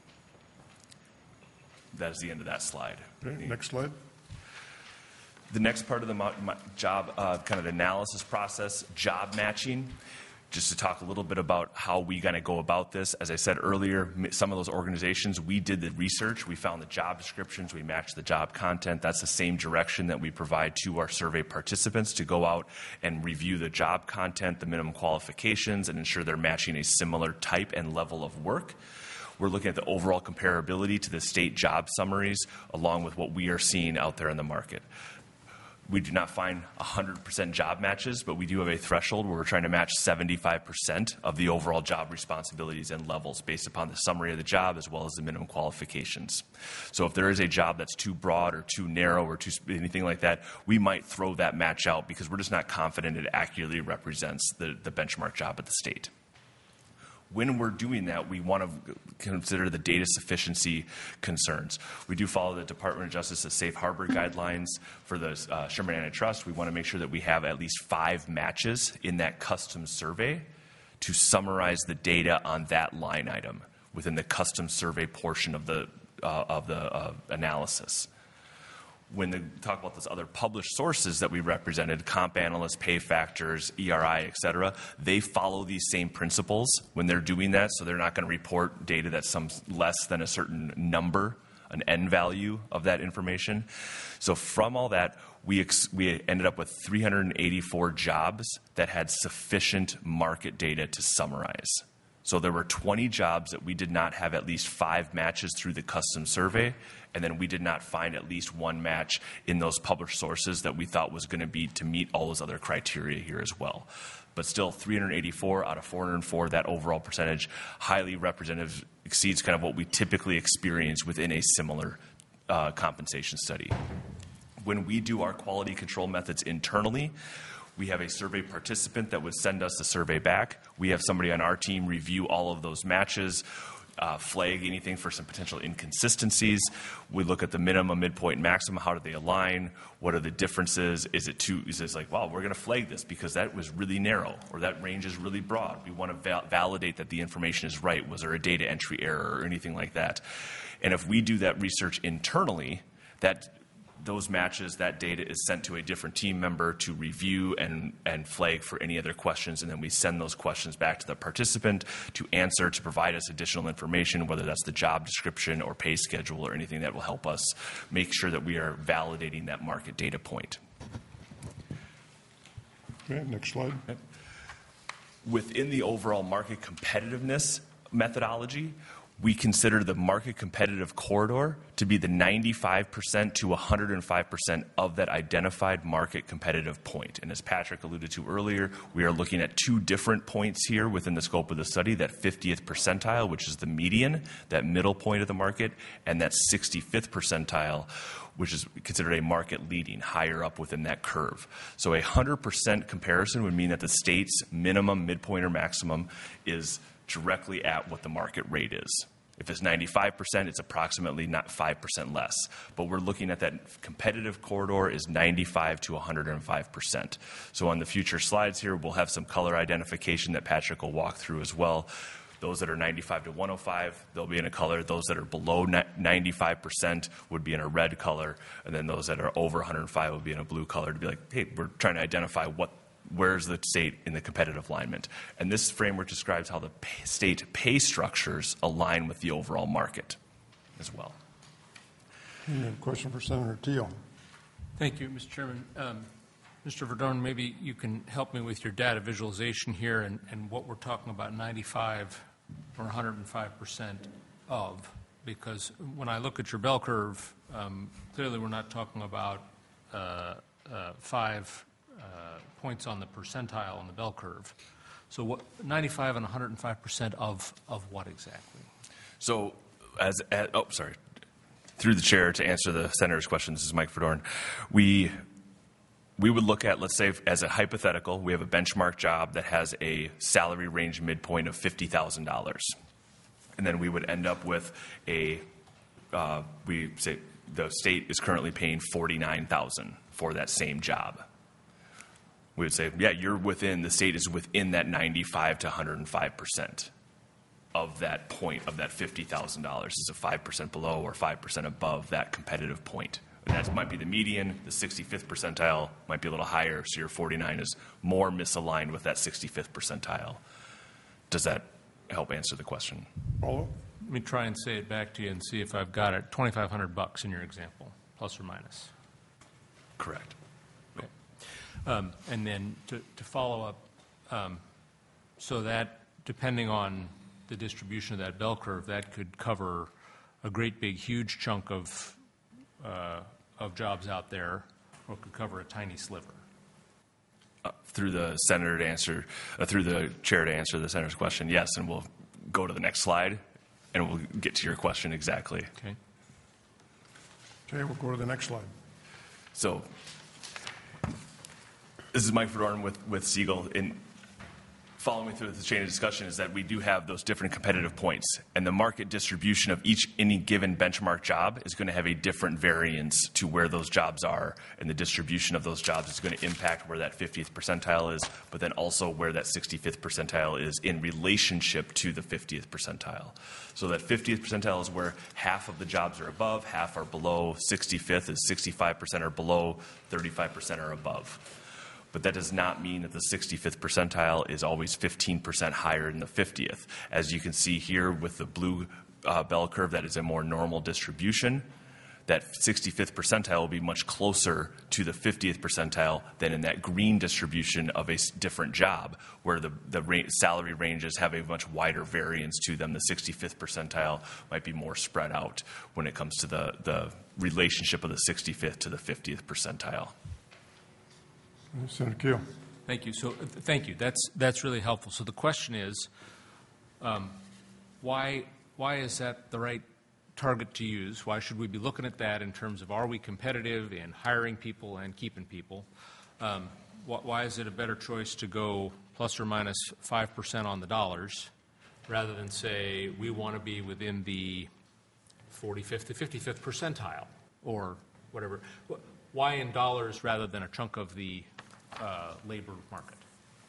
That is the end of that slide. Okay, next slide. The next part of the job kind of analysis process, job matching. Just to talk a little bit about how we going to go about this. As I said earlier, some of those organizations, we did the research. We found the job descriptions. We matched the job content. That's the same direction that we provide to our survey participants to go out and review the job content, the minimum qualifications, and ensure they're matching a similar type and level of work. We're looking at the overall comparability to the state job summaries along with what we are seeing out there in the market. We do not find 100% job matches, but we do have a threshold where we're trying to match 75% of the overall job responsibilities and levels based upon the summary of the job as well as the minimum qualifications. So if there is a job that's too broad or too narrow or anything like that, we might throw that match out because we're just not confident it accurately represents the benchmark job at the state. When we're doing that, we want to consider the data sufficiency concerns. We do follow the Department of Justice's safe harbor guidelines for the Sherman Antitrust. We want to make sure that we have at least 5 matches in that custom survey to summarize the data on that line item within the custom survey portion of the analysis. When they talk about those other published sources that we represented, comp analysts, pay factors, ERI, et cetera, they follow these same principles when they're doing that, so they're not going to report data that's some less than a certain number, an N value of that information. So from all that, we ended up with 384 jobs that had sufficient market data to summarize. So there were 20 jobs that we did not have at least 5 matches through the custom survey, and then we did not find at least 1 match in those published sources that we thought was going to be to meet all those other criteria here as well. But still, 384 out of 404, that overall percentage, highly representative, exceeds kind of what we typically experience within a similar compensation study. When we do our quality control methods internally, we have a survey participant that would send us the survey back. We have somebody on our team review all of those matches, flag anything for some potential inconsistencies. We look at the minimum, midpoint, and maximum. How do they align? What are the differences? Is it like, wow, we're going to flag this because that was really narrow or that range is really broad. We want to validate that the information is right. Was there a data entry error or anything like that? And if we do that research internally, those matches, that data is sent to a different team member to review and flag for any other questions, and then we send those questions back to the participant to answer, to provide us additional information, whether that's the job description or pay schedule or anything that will help us make sure that we are validating that market data point. Okay, next slide. Within the overall market competitiveness methodology, we consider the market competitive corridor to be the 95% to 105% of that identified market competitive point. And as Patrick alluded to earlier, we are looking at two different points here within the scope of the study, that 50th percentile, which is the median, that middle point of the market, and that 65th percentile, which is considered a market leading, higher up within that curve. So a 100% comparison would mean that the state's minimum, midpoint, or maximum is directly at what the market rate is. If it's 95%, it's approximately not 5% less. But we're looking at that competitive corridor is 95 to 105%. So on the future slides here, we'll have some color identification that Patrick will walk through as well. Those that are 95 to 105, they'll be in a color. Those that are below 95% would be in a red color. And then those that are over 105 would be in a blue color to be like, hey, we're trying to identify where's the state in the competitive alignment. And this framework describes how the state pay structures align with the overall market as well. Question for Senator Teal. Thank you, Mr. Chairman. Mr. Verdorn, maybe you can help me with your data visualization here and what we're talking about 95 or 105% of, because when I look at your bell curve, clearly we're not talking about 5 points on the percentile on the bell curve. So what 95 and 105% of what exactly? So through the chair to answer the senator's question, this is Mike Verdorn. We would look at, let's say, as a hypothetical, we have a benchmark job that has a salary range midpoint of $50,000. And then we would end up with we say the state is currently paying $49,000 for that same job. We would say, yeah, the state is within that 95 to 105% of that point of that $50,000. Is a 5% below or 5% above that competitive point. And that might be the median. The 65th percentile might be a little higher, so your 49 is more misaligned with that 65th percentile. Does that help answer the question? Follow? Let me try and say it back to you and see if I've got it. $2,500 in your example, plus or minus. Correct. Okay. And then to follow up, so that depending on the distribution of that bell curve, that could cover a great big huge chunk of jobs out there, or it could cover a tiny sliver. Through the senator to answer, through the chair to answer the senator's question, yes, and we'll go to the next slide, and we'll get to your question exactly. Okay. Okay, we'll go to the next slide. So this is Mike Verdorn with Siegel. In following through the chain of discussion is that we do have those different competitive points, and the market distribution of any given benchmark job is going to have a different variance to where those jobs are, and the distribution of those jobs is going to impact where that 50th percentile is, but then also where that 65th percentile is in relationship to the 50th percentile. So that 50th percentile is where half of the jobs are above, half are below. 65th is 65% are below, 35% are above. But that does not mean that the 65th percentile is always 15% higher than the 50th. As you can see here with the blue bell curve, that is a more normal distribution. That 65th percentile will be much closer to the 50th percentile than in that green distribution of a different job, where the salary ranges have a much wider variance to them. The 65th percentile might be more spread out when it comes to the relationship of the 65th to the 50th percentile. Senator Keel. Thank you. So, thank you. That's really helpful. So the question is, why is that the right target to use? Why should we be looking at that in terms of are we competitive in hiring people and keeping people? Why is it a better choice to go plus or minus 5% on the dollars rather than say we want to be within the 45th to 55th percentile or whatever? Why in dollars rather than a chunk of the labor market?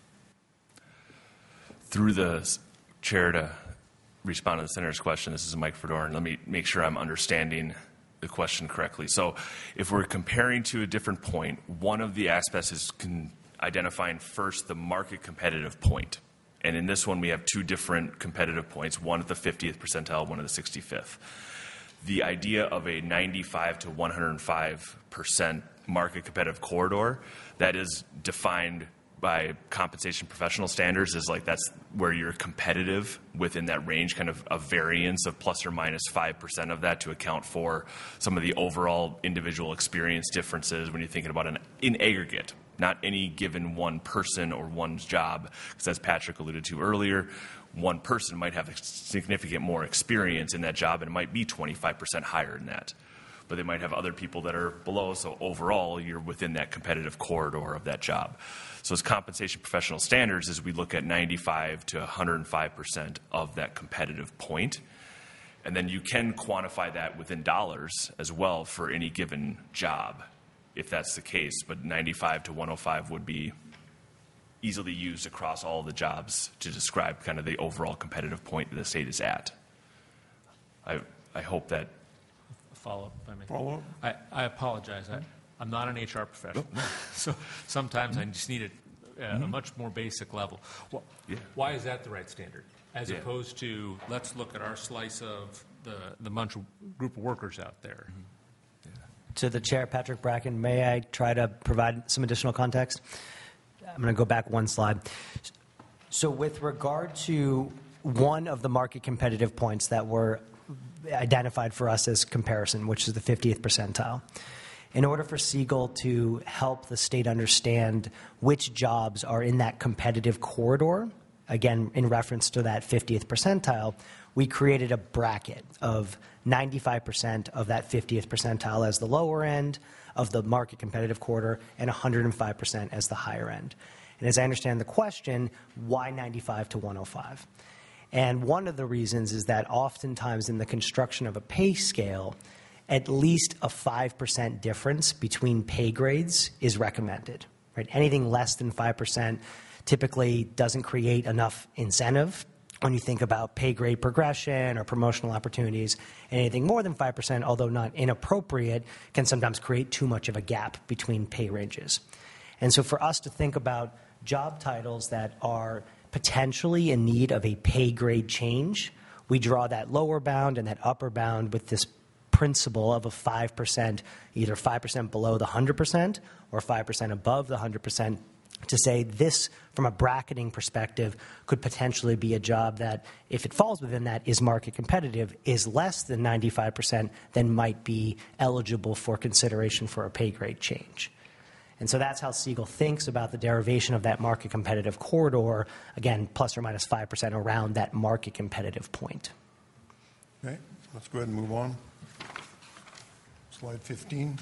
Through the chair to respond to the senator's question, this is Mike Verdorn. Let me make sure I'm understanding the question correctly. So if we're comparing to a different point, one of the aspects is identifying first the market competitive point. And in this one, we have two different competitive points, one at the 50th percentile, one at the 65th. The idea of a 95 to 105% market competitive corridor, that is defined by compensation professional standards is like that's where you're competitive within that range, kind of a variance of plus or minus 5% of that to account for some of the overall individual experience differences when you're thinking about in aggregate, not any given one person or one's job. Because as Patrick alluded to earlier, one person might have significant more experience in that job and it might be 25% higher than that. But they might have other people that are below, so overall you're within that competitive corridor of that job. So as compensation professional standards, as we look at 95 to 105% of that competitive point, and then you can quantify that within dollars as well for any given job, if that's the case. But 95 to 105 would be easily used across all the jobs to describe kind of the overall competitive point that the state is at. I hope that. Follow-up, if I may. Follow-up? I apologize. I'm not an HR professional. So sometimes I just need it at a much more basic level. Why is that the right standard? As opposed to, let's look at our slice of the bunch of group of workers out there. To the chair, Patrick Bracken, may I try to provide some additional context? I'm going to go back one slide. So with regard to one of the market competitive points that were identified for us as comparison, which is the 50th percentile. In order for Siegel to help the state understand which jobs are in that competitive corridor, again, in reference to that 50th percentile, we created a bracket of 95% of that 50th percentile as the lower end of the market competitive corridor and 105% as the higher end. And as I understand the question, why 95 to 105? And one of the reasons is that oftentimes in the construction of a pay scale, at least a 5% difference between pay grades is recommended. Right? Anything less than 5% typically doesn't create enough incentive when you think about pay grade progression or promotional opportunities. And anything more than 5%, although not inappropriate, can sometimes create too much of a gap between pay ranges. And so for us to think about job titles that are potentially in need of a pay grade change, we draw that lower bound and that upper bound with this principle of a 5%, either 5% below the 100% or 5% above the 100%, to say this, from a bracketing perspective, could potentially be a job that, if it falls within that, is market competitive, is less than 95%, then might be eligible for consideration for a pay grade change. And so that's how Siegel thinks about the derivation of that market competitive corridor, again, plus or minus 5% around that market competitive point. Okay, let's go ahead and move on. Slide 15.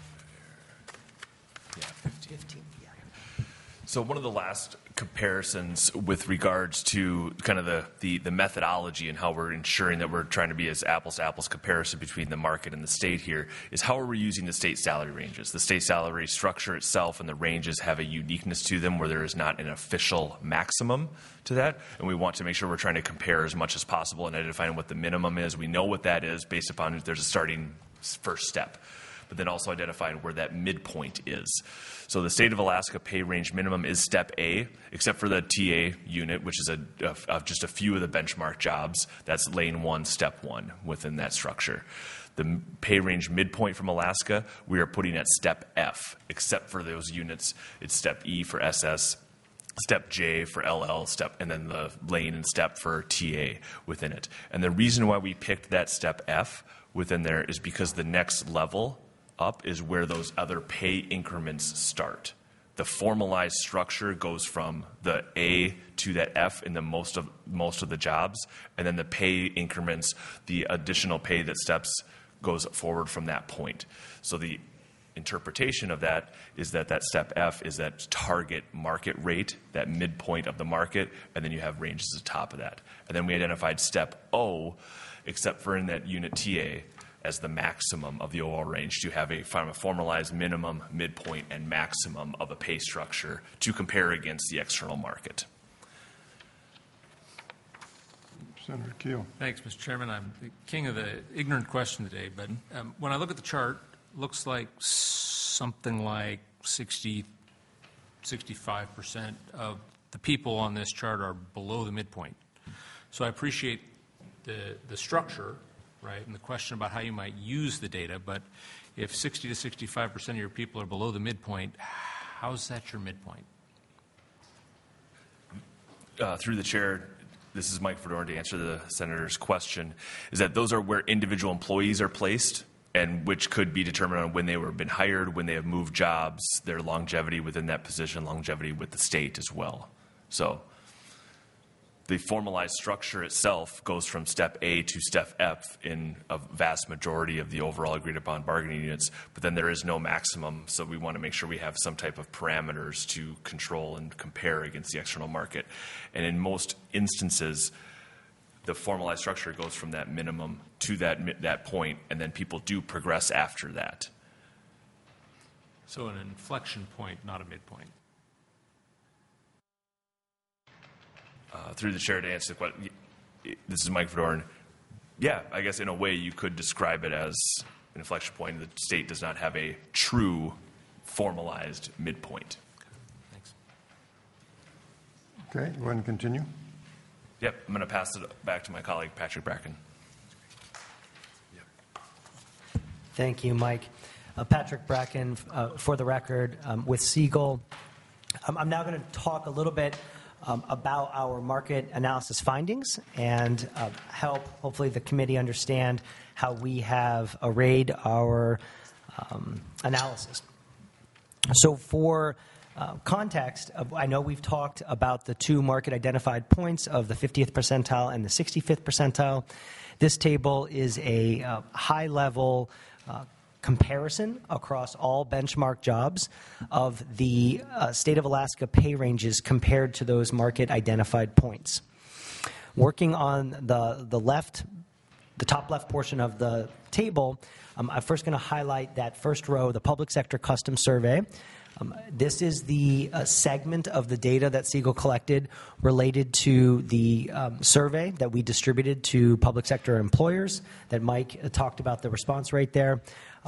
Yeah, 15. So one of the last comparisons with regards to kind of the methodology and how we're ensuring that we're trying to be as apples to apples comparison between the market and the state here is how are we using the state salary ranges. The state salary structure itself and the ranges have a uniqueness to them where there is not an official maximum to that, and we want to make sure we're trying to compare as much as possible and identifying what the minimum is. We know what that is based upon if there's a starting first step, but then also identifying where that midpoint is. So the state of Alaska pay range minimum is step A, except for the TA unit, which is just a few of the benchmark jobs. That's lane 1, step 1 within that structure. The pay range midpoint from Alaska, we are putting at step F, except for those units. It's step E for SS, step J for LL, and then the lane and step for TA within it. And the reason why we picked that step F within there is because the next level up is where those other pay increments start. The formalized structure goes from the A to that F in the most of the jobs, and then the pay increments, the additional pay that steps goes forward from that point. So the interpretation of that is that step F is that target market rate, that midpoint of the market, and then you have ranges at the top of that. And then we identified step O, except for in that unit TA, as the maximum of the overall range to have a formalized minimum, midpoint, and maximum of a pay structure to compare against the external market. Senator Keel. Thanks, Mr. Chairman. I'm the king of the ignorant question today, but when I look at the chart, looks like something like 60, 65% of the people on this chart are below the midpoint. So I appreciate the structure, right, and the question about how you might use the data, but if 60 to 65% of your people are below the midpoint, how is that your midpoint? through the chair, this is Mike Fedorn to answer the senator's question, is that those are where individual employees are placed, and which could be determined on when they were been hired, when they have moved jobs, their longevity within that position, longevity with the state as well. So the formalized structure itself goes from step A to step F in a vast majority of the overall agreed upon bargaining units, but then there is no maximum, so we want to make sure we have some type of parameters to control and compare against the external market. And in most instances, the formalized structure goes from that minimum to that point, and then people do progress after that. So an inflection point, not a midpoint. Through the chair to answer the question, this is Mike Fedorn. Yeah, I guess in a way you could describe it as an inflection point. The state does not have a true formalized midpoint. Thanks. Okay, go ahead and continue. Yep, I'm going to pass it back to my colleague, Patrick Bracken. Thank you, Mike. Patrick Bracken, for the record, with Siegel. I'm now going to talk a little bit about our market analysis findings and help, hopefully, the committee understand how we have arrayed our analysis. So for context, I know we've talked about the two market identified points of the 50th percentile and the 65th percentile. This table is a high-level comparison across all benchmark jobs of the state of Alaska pay ranges compared to those market identified points. Working on the left, the top left portion of the table, I'm first going to highlight that first row, the public sector custom survey. This is the segment of the data that Siegel collected related to the survey that we distributed to public sector employers that Mike talked about the response rate there.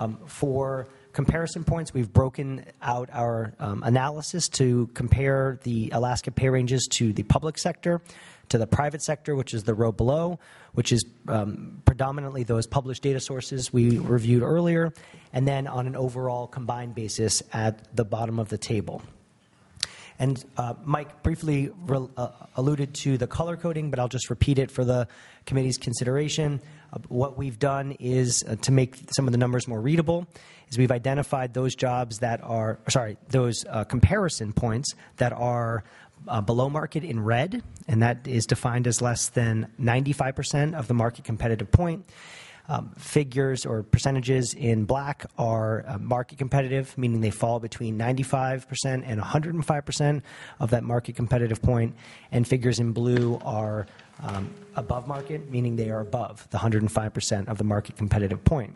For comparison points, we've broken out our analysis to compare the Alaska pay ranges to the public sector, to the private sector, which is the row below, which is predominantly those published data sources we reviewed earlier, and then on an overall combined basis at the bottom of the table. And Mike briefly alluded to the color coding, but I'll just repeat it for the committee's consideration. What we've done is, to make some of the numbers more readable, is we've identified those jobs that are, those comparison points that are below market in red, and that is defined as less than 95% of the market competitive point. Figures or percentages in black are market competitive, meaning they fall between 95% and 105% of that market competitive point. And figures in blue are above market, meaning they are above the 105% of the market competitive point.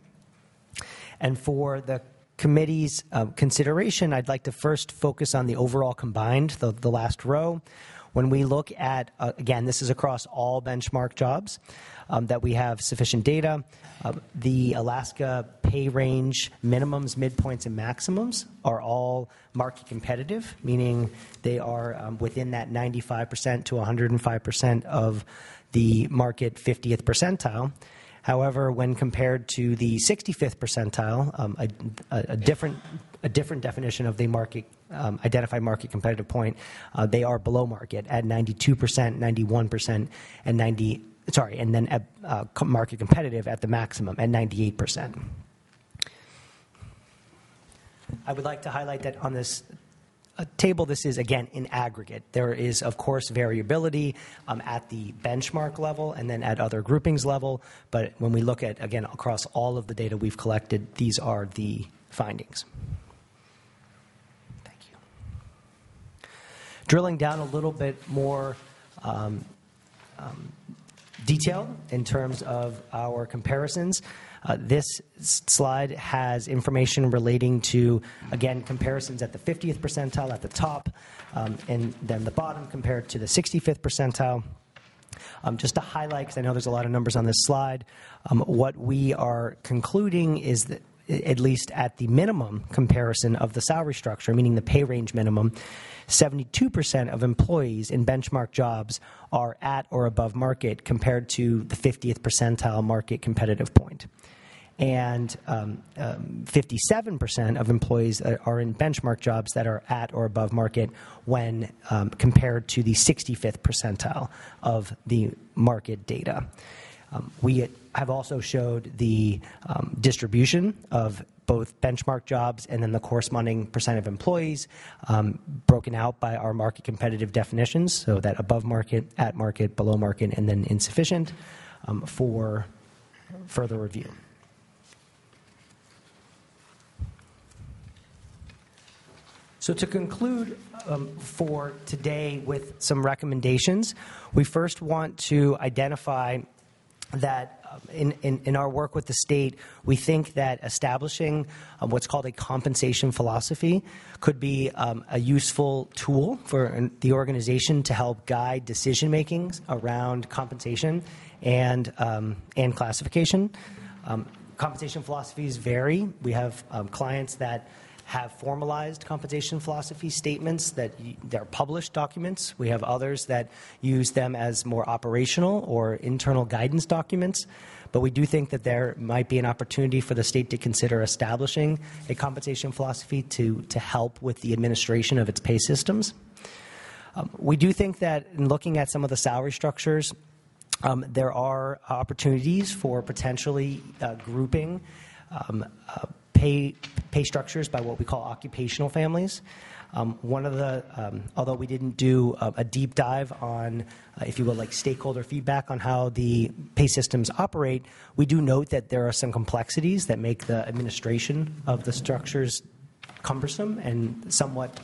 And for the committee's consideration, I'd like to first focus on the overall combined, the last row. When we look at, again, this is across all benchmark jobs that we have sufficient data. The Alaska pay range minimums, midpoints, and maximums are all market competitive, meaning they are within that 95% to 105% of the market 50th percentile. However, when compared to the 65th percentile, a different definition of the market identified market competitive point, they are below market at 92%, 91%, and then market competitive at the maximum at 98%. I would like to highlight that on this table, this is, again, in aggregate. There is, of course, variability at the benchmark level and then at other groupings level. But when we look at, again, across all of the data we've collected, these are the findings. Thank you. Drilling down a little bit more detail in terms of our comparisons. This slide has information relating to, again, comparisons at the 50th percentile at the top, and then the bottom compared to the 65th percentile. Just to highlight, because I know there's a lot of numbers on this slide, what we are concluding is that, at least at the minimum comparison of the salary structure, meaning the pay range minimum, 72% of employees in benchmark jobs are at or above market compared to the 50th percentile market competitive point. and 57% of employees are in benchmark jobs that are at or above market when compared to the 65th percentile of the market data. We have also showed the distribution of both benchmark jobs and then the corresponding percent of employees broken out by our market competitive definitions, so that above market, at market, below market, and then insufficient for further review. So to conclude for today with some recommendations, we first want to identify that in our work with the state, we think that establishing what's called a compensation philosophy could be a useful tool for the organization to help guide decision making around compensation and classification. Compensation philosophies vary. We have clients that have formalized compensation philosophy statements that they're published documents. We have others that use them as more operational or internal guidance documents. But we do think that there might be an opportunity for the state to consider establishing a compensation philosophy to help with the administration of its pay systems. We do think that in looking at some of the salary structures, there are opportunities for potentially grouping pay structures by what we call occupational families. One of the, although we didn't do a deep dive on, if you will, like stakeholder feedback on how the pay systems operate, we do note that there are some complexities that make the administration of the structures cumbersome and somewhat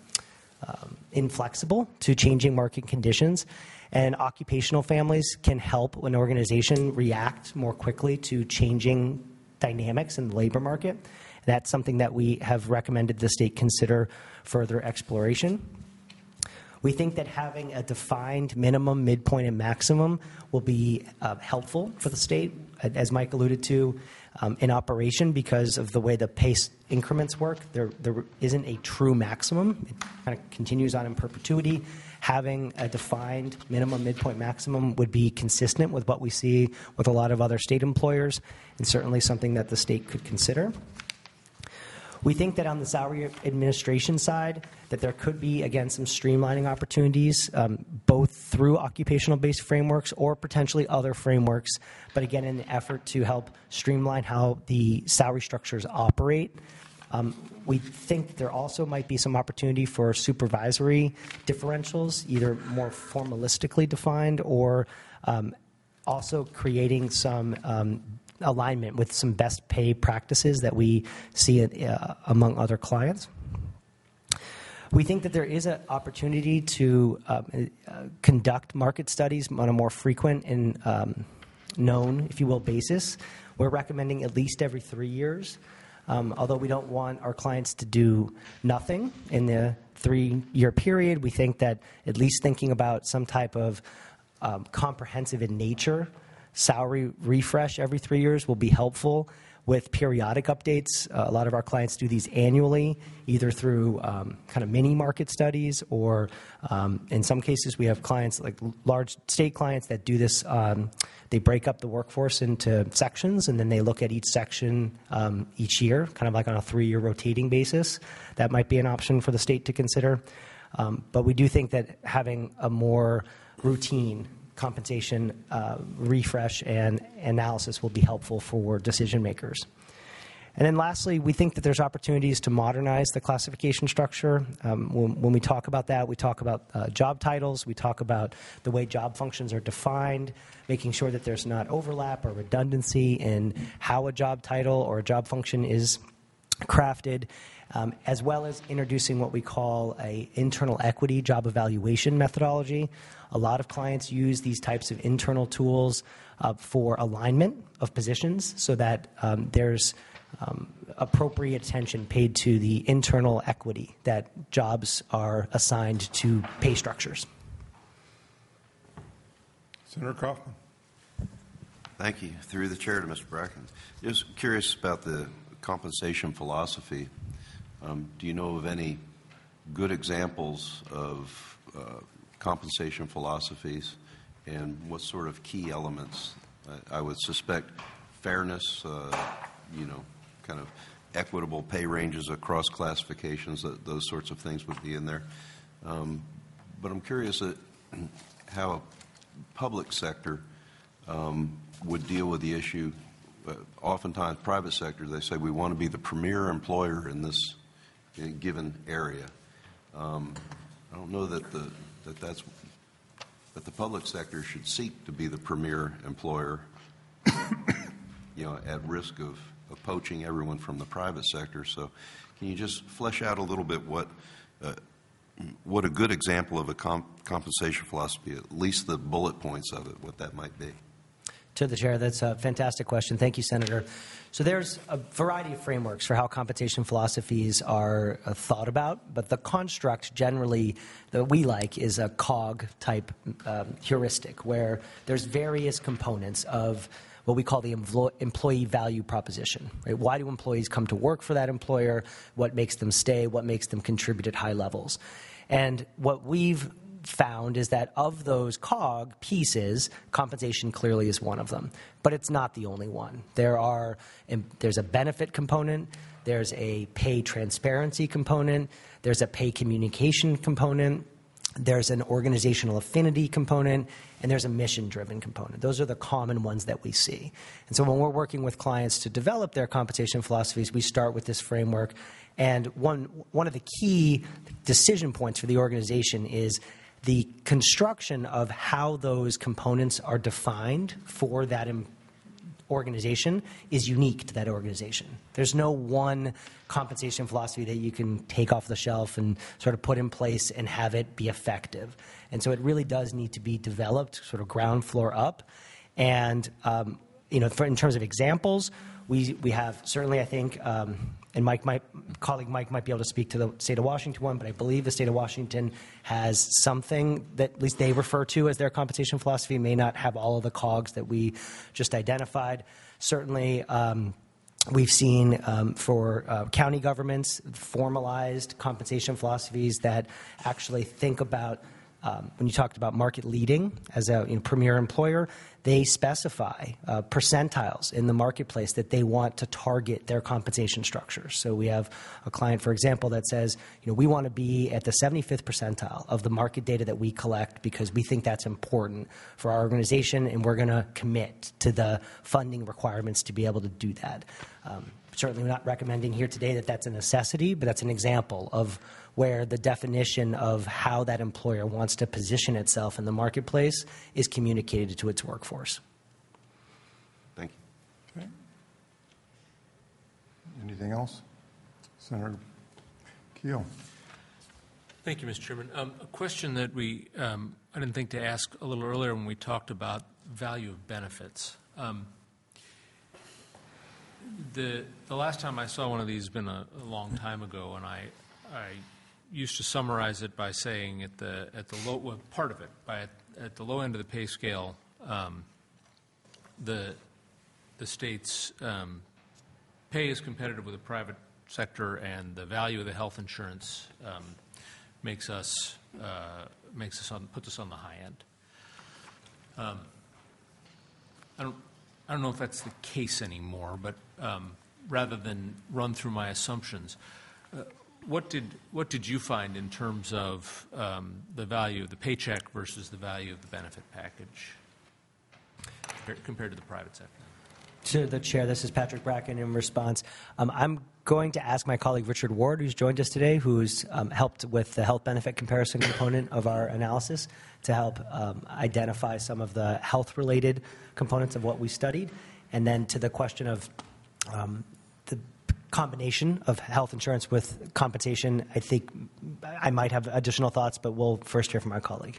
inflexible to changing market conditions. And occupational families can help an organization react more quickly to changing dynamics in the labor market. That's something that we have recommended the state consider further exploration. We think that having a defined minimum, midpoint, and maximum will be helpful for the state, as Mike alluded to, in operation because of the way the pay increments work. There isn't a true maximum. It kind of continues on in perpetuity. Having a defined minimum, midpoint, maximum would be consistent with what we see with a lot of other state employers, and certainly something that the state could consider. We think that on the salary administration side, that there could be, again, some streamlining opportunities, both through occupational-based frameworks or potentially other frameworks, but again, in an effort to help streamline how the salary structures operate. We think there also might be some opportunity for supervisory differentials, either more formalistically defined or also creating some alignment with some best pay practices that we see among other clients. We think that there is an opportunity to conduct market studies on a more frequent and known, if you will, basis. We're recommending at least every 3 years. Although we don't want our clients to do nothing in the 3-year period, we think that at least thinking about some type of comprehensive in nature salary refresh every 3 years will be helpful with periodic updates. A lot of our clients do these annually, either through kind of mini market studies or in some cases we have clients like large state clients that do this. They break up the workforce into sections and then they look at each section each year, kind of like on a 3-year rotating basis. That might be an option for the state to consider. But we do think that having a more routine compensation refresh and analysis will be helpful for decision makers. And then lastly, we think that there's opportunities to modernize the classification structure. When we talk about that, we talk about job titles, we talk about the way job functions are defined, making sure that there's not overlap or redundancy in how a job title or a job function is crafted, as well as introducing what we call a internal equity job evaluation methodology. A lot of clients use these types of internal tools for alignment of positions so that there's appropriate attention paid to the internal equity that jobs are assigned to pay structures. Senator Kaufman. Thank you. Through the chair to Mr. Bracken. Just curious about the compensation philosophy. Do you know of any good examples of compensation philosophies and what sort of key elements? I would suspect fairness, kind of equitable pay ranges across classifications, those sorts of things would be in there. But I'm curious how a public sector would deal with the issue. Oftentimes, private sector, they say we want to be the premier employer in this given area. I don't know that the public sector should seek to be the premier employer, at risk of poaching everyone from the private sector. So, can you just flesh out a little bit what a good example of a compensation philosophy, at least the bullet points of it, what that might be? To the chair, that's a fantastic question. Thank you, Senator. So there's a variety of frameworks for how compensation philosophies are thought about, but the construct generally that we like is a COG-type heuristic, where there's various components of what we call the employee value proposition. Right? Why do employees come to work for that employer? What makes them stay? What makes them contribute at high levels? And what we've found is that of those COG pieces, compensation clearly is one of them, but it's not the only one. There's a benefit component, there's a pay transparency component, there's a pay communication component, there's an organizational affinity component, and there's a mission-driven component. Those are the common ones that we see. And so when we're working with clients to develop their compensation philosophies, we start with this framework. And one of the key decision points for the organization is the construction of how those components are defined for that organization is unique to that organization. There's no one compensation philosophy that you can take off the shelf and sort of put in place and have it be effective. And so it really does need to be developed sort of ground floor up. And, in terms of examples, we have certainly, I think, and colleague Mike might be able to speak to the state of Washington one, but I believe the state of Washington has something that at least they refer to as their compensation philosophy. May not have all of the COGs that we just identified. Certainly, we've seen for county governments formalized compensation philosophies that actually think about when you talked about market leading as a premier employer, they specify percentiles in the marketplace that they want to target their compensation structure. So we have a client, for example, that says, we want to be at the 75th percentile of the market data that we collect because we think that's important for our organization, and we're going to commit to the funding requirements to be able to do that. Certainly, we're not recommending here today that that's a necessity, but that's an example of where the definition of how that employer wants to position itself in the marketplace is communicated to its workforce. Thank you. Okay. Anything else? Senator Keel. Thank you, Mr. Chairman. A question that I didn't think to ask a little earlier when we talked about value of benefits. The last time I saw one of these has been a long time ago, and I used to summarize it by saying at the low part of it at the low end of the pay scale, the state's pay is competitive with the private sector, and the value of the health insurance puts us on the high end. I don't know if that's the case anymore, but rather than run through my assumptions, what did you find in terms of the value of the paycheck versus the value of the benefit package compared to the private sector? To the chair, this is Patrick Bracken in response. I'm going to ask my colleague Richard Ward, who's joined us today, who's helped with the health benefit comparison component of our analysis, to help identify some of the health-related components of what we studied. And then to the question of the combination of health insurance with compensation, I think I might have additional thoughts, but we'll first hear from our colleague.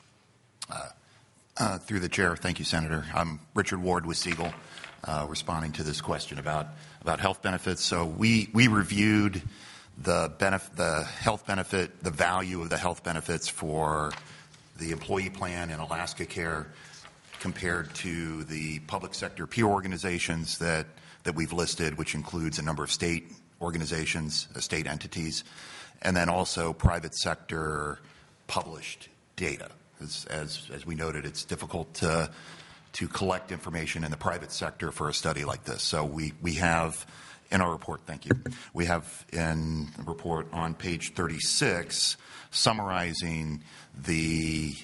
Through the chair, thank you, Senator. I'm Richard Ward with Siegel, responding to this question about health benefits. So we reviewed the health benefit, the value of the health benefits for the employee plan in Alaska Care compared to the public sector peer organizations that we've listed, which includes a number of state organizations, state entities, and then also private sector published data. As we noted, it's difficult to to collect information in the private sector for a study like this. So we have in our report, thank you, we have in the report on page 36 summarizing the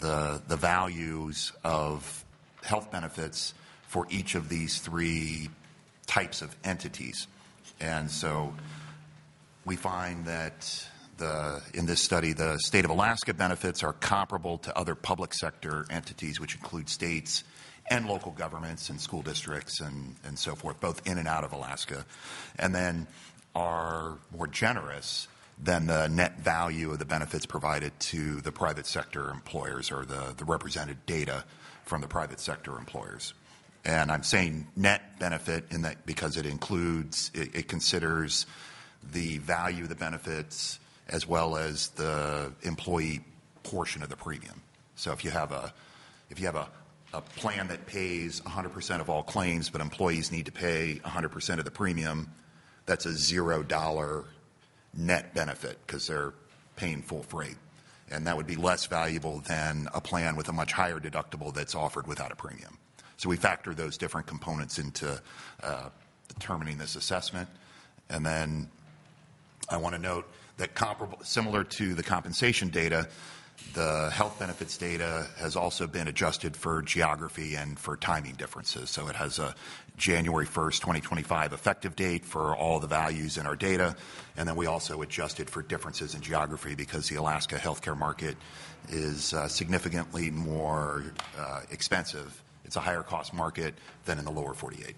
values of health benefits for each of these three types of entities. And so we find that in this study, the state of Alaska benefits are comparable to other public sector entities, which include states and local governments and school districts and so forth, both in and out of Alaska, and then are more generous than the net value of the benefits provided to the private sector employers or the represented data from the private sector employers. And I'm saying net benefit in that because it considers the value of the benefits as well as the employee portion of the premium. So if you have a plan that pays 100% of all claims, but employees need to pay 100% of the premium, that's a $0 net benefit because they're paying full freight. And that would be less valuable than a plan with a much higher deductible that's offered without a premium. So we factor those different components into determining this assessment. And then I want to note that similar to the compensation data, the health benefits data has also been adjusted for geography and for timing differences. So it has a January 1st, 2025 effective date for all the values in our data. And then we also adjusted for differences in geography because the Alaska healthcare market is significantly more expensive. It's a higher cost market than in the lower 48.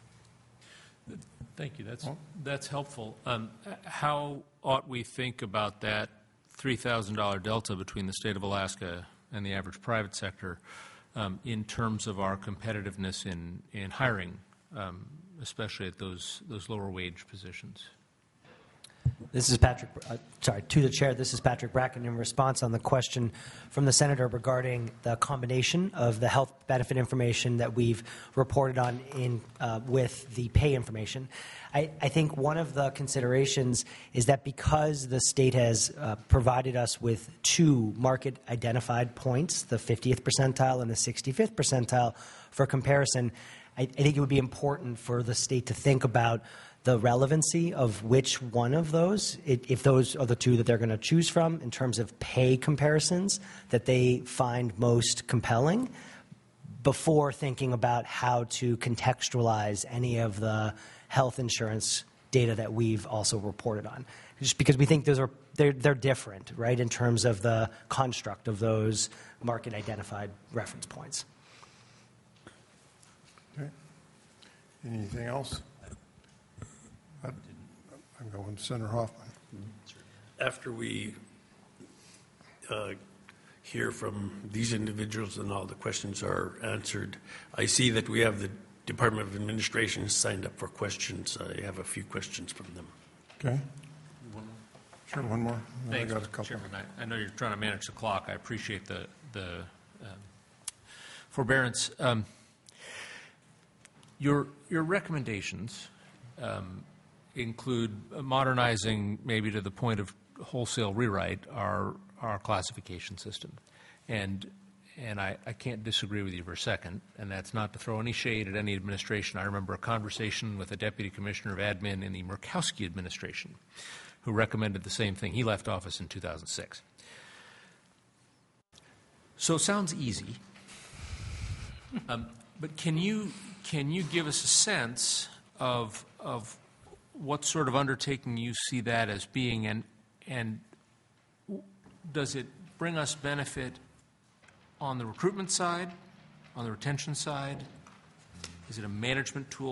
Thank you. That's helpful. How ought we think about that $3,000 delta between the state of Alaska and the average private sector in terms of our competitiveness in hiring, especially at those lower wage positions? This is Patrick, to the chair, this is Patrick Bracken in response on the question from the senator regarding the combination of the health benefit information that we've reported on with the pay information. I think one of the considerations is that because the state has provided us with two market identified points, the 50th percentile and the 65th percentile for comparison, I think it would be important for the state to think about the relevancy of which one of those, if those are the two that they're going to choose from in terms of pay comparisons that they find most compelling before thinking about how to contextualize any of the health insurance data that we've also reported on. Just because we think they're different, right, in terms of the construct of those market identified reference points. Okay. Anything else? I'm going to Senator Hoffman. After we hear from these individuals and all the questions are answered, I see that we have the Department of Administration signed up for questions. I have a few questions from them. Okay. Sure, one more. Thanks, I got a couple. Chairman. I know you're trying to manage the clock. I appreciate the forbearance. Your recommendations include modernizing, maybe to the point of wholesale rewrite, our classification system. And I can't disagree with you for a second, and that's not to throw any shade at any administration. I remember a conversation with a deputy commissioner of admin in the Murkowski administration who recommended the same thing. He left office in 2006. So it sounds easy, but can you give us a sense of what sort of undertaking you see that as being, and does it bring us benefit on the recruitment side, on the retention side? Is it a management tool?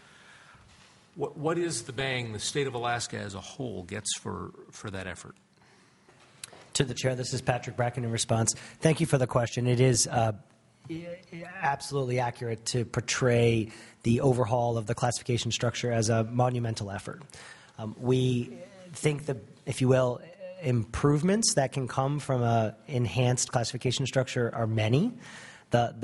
What is the bang the state of Alaska as a whole gets for that effort? To the chair, this is Patrick Bracken in response. Thank you for the question. It is absolutely accurate to portray the overhaul of the classification structure as a monumental effort. We think that, if you will, improvements that can come from an enhanced classification structure are many.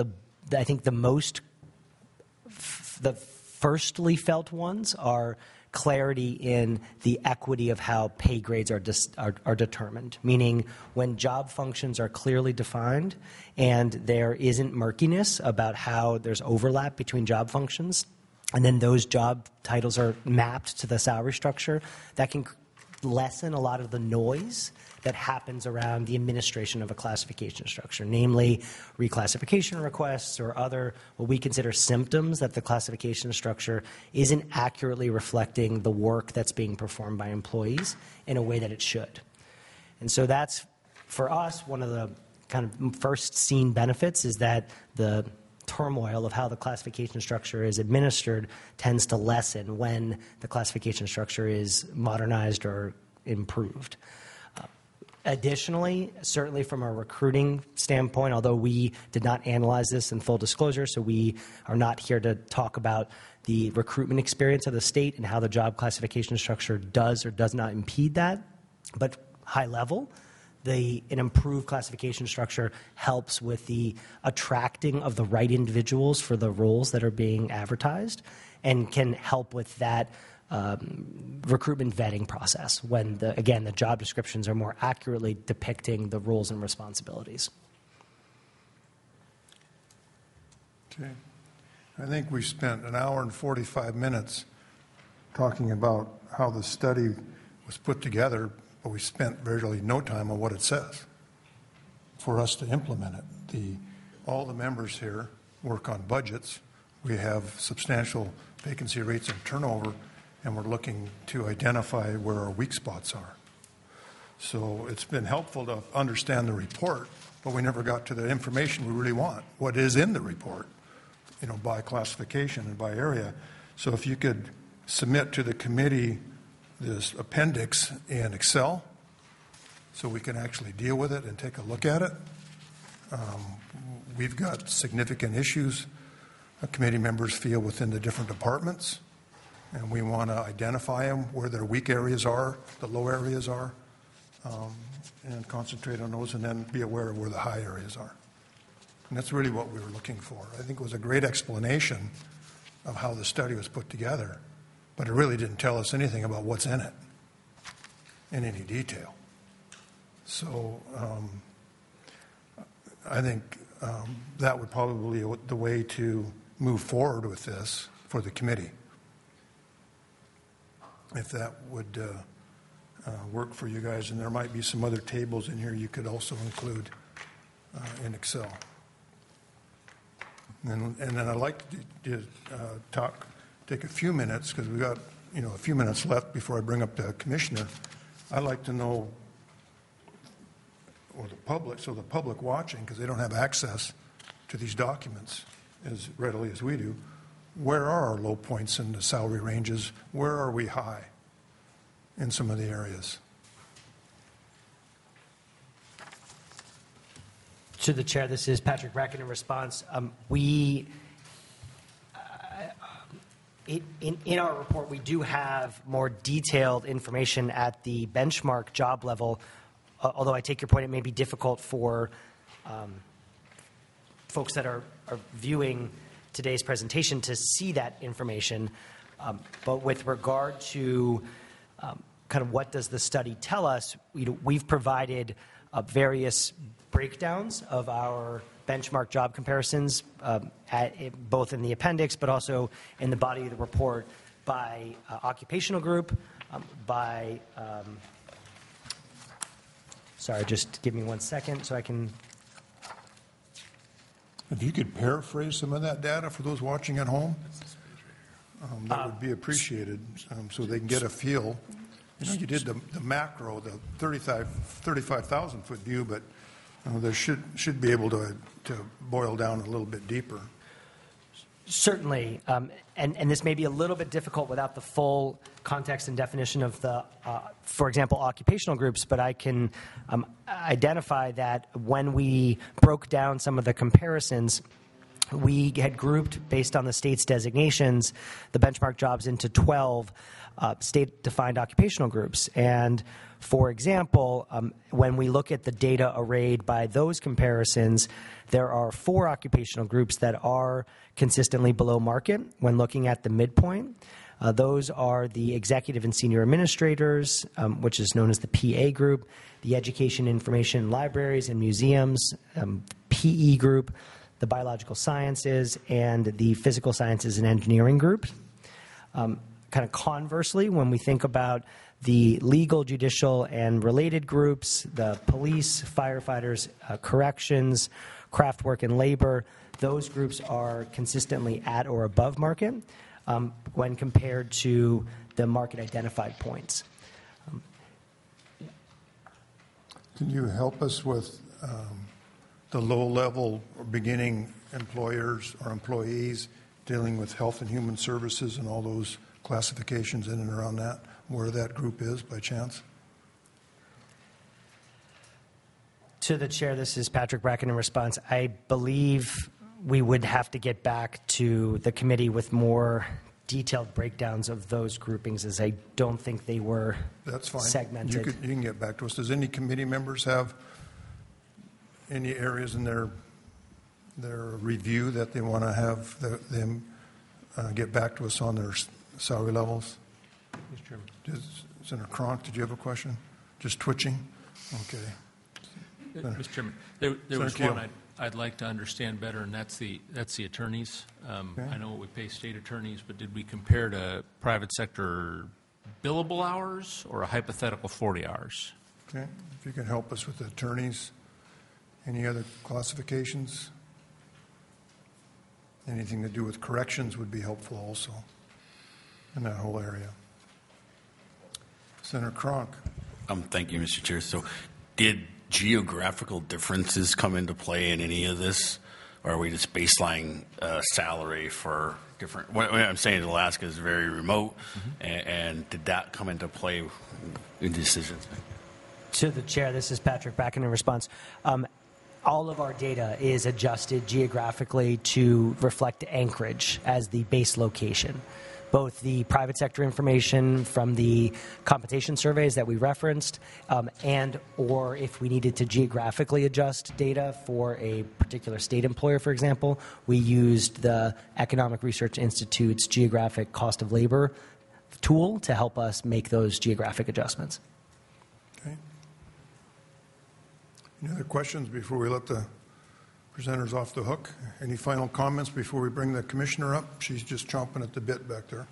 I think the firstly felt ones are clarity in the equity of how pay grades are determined, meaning when job functions are clearly defined and there isn't murkiness about how there's overlap between job functions, and then those job titles are mapped to the salary structure, that can lessen a lot of the noise that happens around the administration of a classification structure, namely reclassification requests or other what we consider symptoms that the classification structure isn't accurately reflecting the work that's being performed by employees in a way that it should. And so that's, for us, one of the kind of first seen benefits is that the turmoil of how the classification structure is administered tends to lessen when the classification structure is modernized or improved. Additionally, certainly from a recruiting standpoint, although we did not analyze this in full disclosure, so we are not here to talk about the recruitment experience of the state and how the job classification structure does or does not impede that, but high level, an improved classification structure helps with the attracting of the right individuals for the roles that are being advertised and can help with that recruitment vetting process when, the job descriptions are more accurately depicting the roles and responsibilities. Okay. I think we spent an hour and 45 minutes talking about how the study was put together, but we spent virtually no time on what it says for us to implement it. All the members here work on budgets. We have substantial vacancy rates and turnover, and we're looking to identify where our weak spots are. So it's been helpful to understand the report, but we never got to the information we really want, what is in the report, by classification and by area. So if you could submit to the committee this appendix in Excel so we can actually deal with it and take a look at it. We've got significant issues committee members feel within the different departments, and we want to identify them where their weak areas are, the low areas are, and concentrate on those, and then be aware of where the high areas are. And that's really what we were looking for. I think it was a great explanation of how the study was put together, but it really didn't tell us anything about what's in it in any detail. So I think that would probably be the way to move forward with this for the committee. If that would work for you guys, and there might be some other tables in here you could also include in Excel. And then I'd like to take a few minutes, because we've got a few minutes left before I bring up the commissioner. I'd like to know, or the public watching, because they don't have access to these documents as readily as we do, where are our low points in the salary ranges? Where are we high in some of the areas? To the chair, this is Patrick Bracken in response. In our report, we do have more detailed information at the benchmark job level, although I take your point, it may be difficult for folks that are viewing today's presentation to see that information. But with regard to kind of what does the study tell us, we've provided various breakdowns of our benchmark job comparisons, both in the appendix but also in the body of the report by occupational group, by sorry, just give me 1 second so I can. If you could paraphrase some of that data for those watching at home, that would be appreciated, so they can get a feel. You did the macro, the 35,000 foot view, but there should be able to boil down a little bit deeper. Certainly, and this may be a little bit difficult without the full context and definition of the, for example, occupational groups, but I can identify that when we broke down some of the comparisons, we had grouped, based on the state's designations, the benchmark jobs into 12 state-defined occupational groups. And for example, when we look at the data arrayed by those comparisons, there are 4 occupational groups that are consistently below market when looking at the midpoint. Those are the executive and senior administrators, which is known as the PA group, the education, information, libraries and museums, PE group, the biological sciences, and the physical sciences and engineering group. Kind of conversely, when we think about the legal, judicial, and related groups, the police, firefighters, corrections, craft work, and labor, those groups are consistently at or above market when compared to the market identified points. Can you help us with the low-level or beginning employers or employees dealing with health and human services and all those classifications in and around that, where that group is by chance? To the chair, this is Patrick Bracken in response. I believe we would have to get back to the committee with more detailed breakdowns of those groupings, as I don't think they were That's fine. segmented. You can get back to us. Does any committee members have any areas in their review that they want to have them get back to us on their salary levels? Mr. Chairman. Senator Cronk, did you have a question? Just twitching? Okay. Mr. Chairman, there was Senator one I'd like to understand better, and that's the attorneys. I know what we pay state attorneys, but did we compare to private sector billable hours or a hypothetical 40 hours? Okay. If you can help us with the attorneys. Any other classifications? Anything to do with corrections would be helpful also in that whole area. Senator Cronk. Thank you, Mr. Chair. So did geographical differences come into play in any of this? Or are we just baseline salary for different? What I'm saying is Alaska is very remote, and did that come into play in decisions? To the chair, this is Patrick Bracken in response. All of our data is adjusted geographically to reflect Anchorage as the base location. Both the private sector information from the compensation surveys that we referenced, and or if we needed to geographically adjust data for a particular state employer, for example, we used the Economic Research Institute's geographic cost of labor tool to help us make those geographic adjustments. Okay. Any other questions before we let the presenters off the hook? Any final comments before we bring the commissioner up? She's just chomping at the bit back there.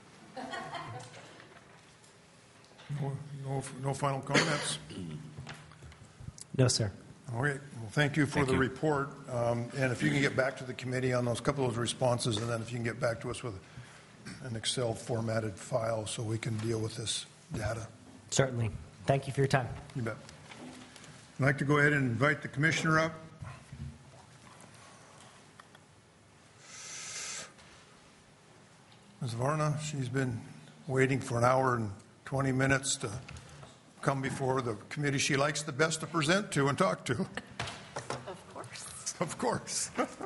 No final comments? No, sir. All right. Well, thank you for the report. And if you can get back to the committee on those couple of those responses, and then if you can get back to us with an Excel formatted file so we can deal with this data. Certainly. Thank you for your time. You bet. I'd like to go ahead and invite the commissioner up. Ms. Varna, she's been waiting for an hour and 20 minutes to come before the committee she likes the best to present to and talk to. Of course. Of course.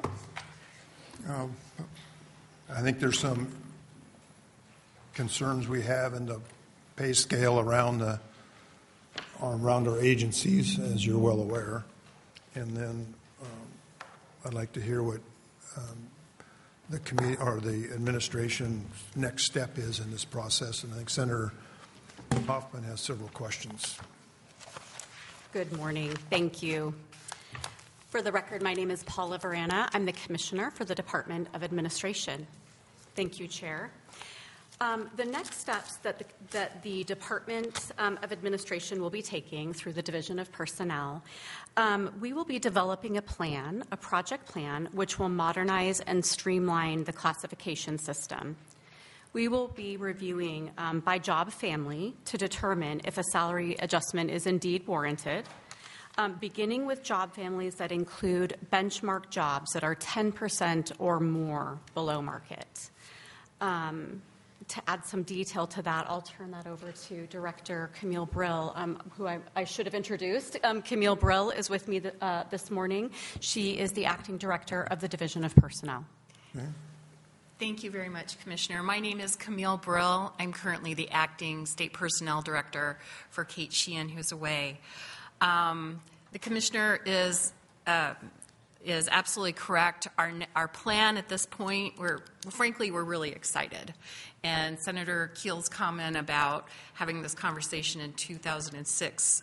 I think there's some concerns we have in the pay scale around our agencies, as you're well aware. And then I'd like to hear what the committee or the administration's next step is in this process. And I think Senator Hoffman has several questions. Good morning. Thank you. For the record, my name is Paula Varana. I'm the Commissioner for the Department of Administration. Thank you, Chair. The next steps that the Department of Administration will be taking through the Division of Personnel, we will be developing a project plan, which will modernize and streamline the classification system. We will be reviewing by job family to determine if a salary adjustment is indeed warranted, beginning with job families that include benchmark jobs that are 10% or more below market. To add some detail to that, I'll turn that over to Director Camille Brill, who I should have introduced. Camille Brill is with me this morning. She is the Acting Director of the Division of Personnel. Okay. Thank you very much, Commissioner. My name is Camille Brill. I'm currently the Acting State Personnel Director for Kate Sheehan, who's away. The Commissioner is is absolutely correct. Our plan at this point, we're really excited. And Senator Keel's comment about having this conversation in 2006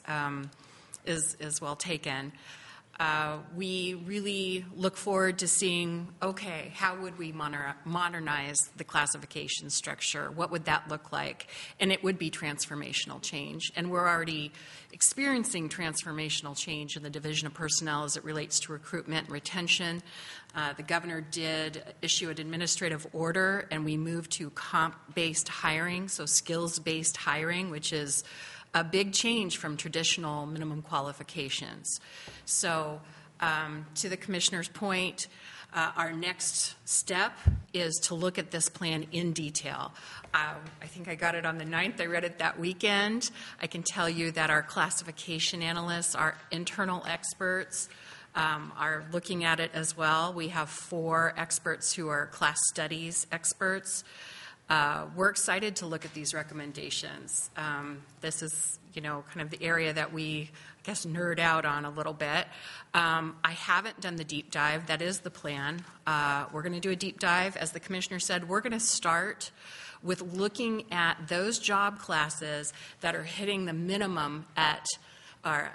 is well taken. We really look forward to seeing, okay, how would we modernize the classification structure? What would that look like? And it would be transformational change. And we're already experiencing transformational change in the Division of Personnel as it relates to recruitment and retention. The governor did issue an administrative order, and we moved to comp-based hiring, so skills-based hiring, which is a big change from traditional minimum qualifications. So to the Commissioner's point, our next step is to look at this plan in detail. I think I got it on the 9th. I read it that weekend. I can tell you that our classification analysts, our internal experts, are looking at it as well. We have 4 experts who are class studies experts. We're excited to look at these recommendations. This is, kind of the area that we, I guess, nerd out on a little bit. I haven't done the deep dive. That is the plan. We're going to do a deep dive. As the Commissioner said, we're going to start with looking at those job classes that are hitting the minimum at our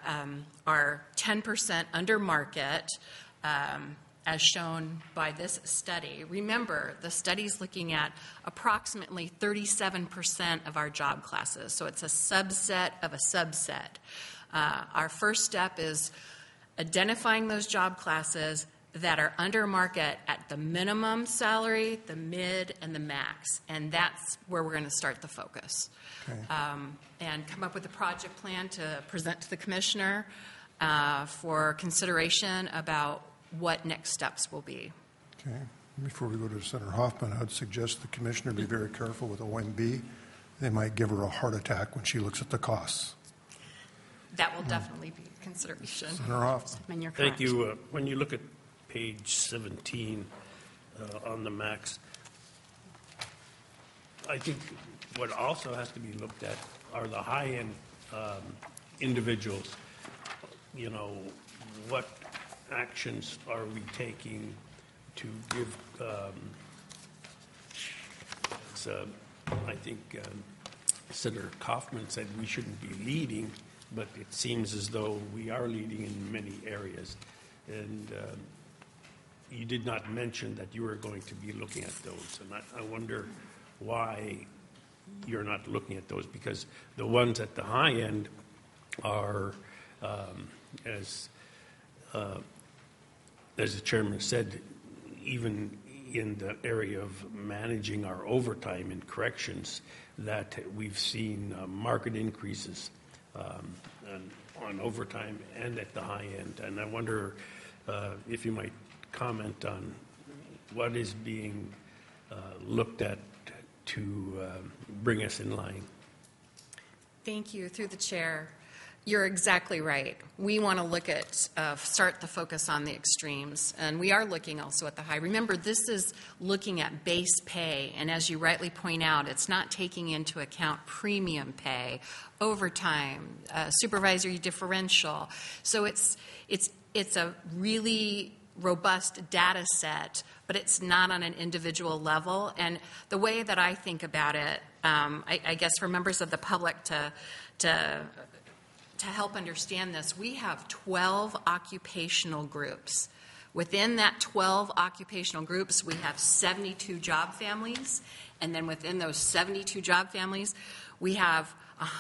10% under market, as shown by this study. Remember, the study's looking at approximately 37% of our job classes, so it's a subset of a subset. Our first step is identifying those job classes that are under market at the minimum salary, the mid, and the max, and that's where we're going to start the focus. Okay. And come up with a project plan to present to the Commissioner for consideration about what next steps will be. Okay. Before we go to Senator Hoffman, I would suggest the Commissioner be very careful with OMB. They might give her a heart attack when she looks at the costs. That will definitely be a consideration. Senator Hoffman. And you're Thank correct. you. When you look at page 17 on the max, I think what also has to be looked at are the high-end individuals. What actions are we taking to give, I think Senator Kaufman said we shouldn't be leading, but it seems as though we are leading in many areas. And you did not mention that you were going to be looking at those. And I wonder why you're not looking at those, because the ones at the high end are, as the chairman said, even in the area of managing our overtime in corrections, that we've seen market increases on overtime and at the high end. And I wonder if you might comment on what is being looked at to bring us in line. Thank you. Through the chair. You're exactly right. We want to look at, start the focus on the extremes, and we are looking also at the high. Remember, this is looking at base pay, and as you rightly point out, it's not taking into account premium pay, overtime, supervisory differential. So it's a really robust data set, but it's not on an individual level. And the way that I think about it, I guess for members of the public to help understand this, we have 12 occupational groups. Within that 12 occupational groups, we have 72 job families, and then within those 72 job families, we have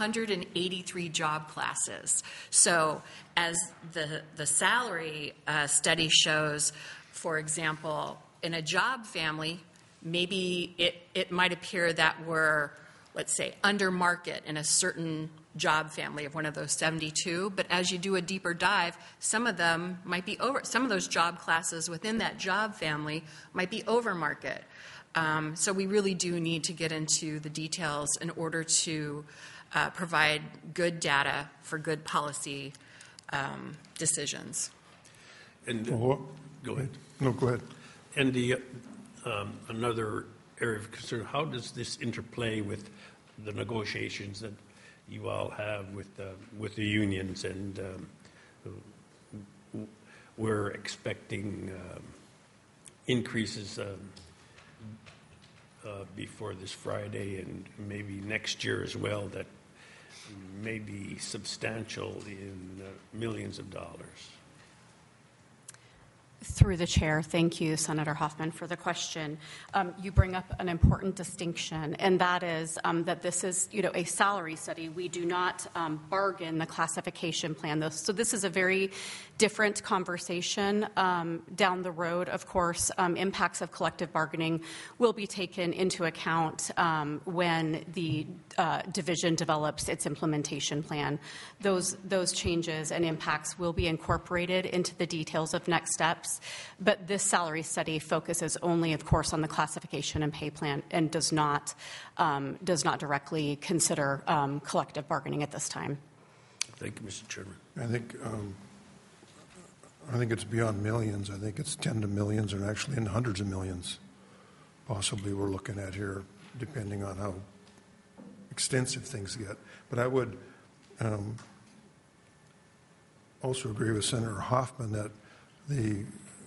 183 job classes. So as the salary study shows, for example, in a job family, maybe it might appear that we're, let's say, under market in a certain job family of one of those 72, but as you do a deeper dive, some of them might be over, some of those job classes within that job family might be over market. So we really do need to get into the details in order to provide good data for good policy decisions. And go ahead. No, go ahead. And the another area of concern, how does this interplay with the negotiations that you all have with the unions, and we're expecting increases before this Friday and maybe next year as well that may be substantial in millions of dollars. Through the chair, thank you, Senator Hoffman, for the question. You bring up an important distinction, and that is that this is, a salary study. We do not bargain the classification plan. So this is a very different conversation down the road. Of course, impacts of collective bargaining will be taken into account when the division develops its implementation plan. Those changes and impacts will be incorporated into the details of next steps. But this salary study focuses only, of course, on the classification and pay plan and does not directly consider collective bargaining at this time. Thank you, Mr. Chairman. I think it's beyond millions. I think it's 10 to millions and actually in hundreds of millions possibly we're looking at here, depending on how extensive things get. But I would also agree with Senator Hoffman that the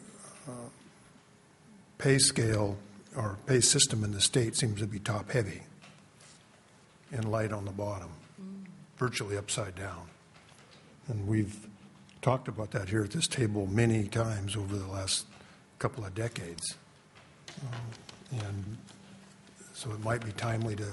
pay scale or pay system in the state seems to be top heavy and light on the bottom, virtually upside down. And we've talked about that here at this table many times over the last couple of decades. And so it might be timely to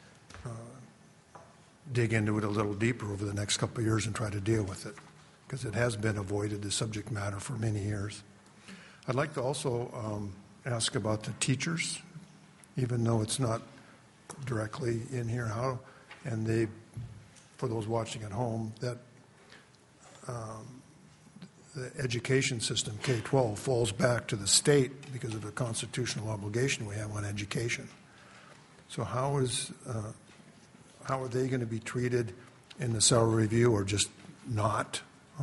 dig into it a little deeper over the next couple of years and try to deal with it, because it has been avoided, the subject matter, for many years. I'd like to also ask about the teachers, even though it's not directly in here, how, and they, for those watching at home, that the education system, K-12, falls back to the state because of the constitutional obligation we have on education. So how are they going to be treated in the salary review, or just not?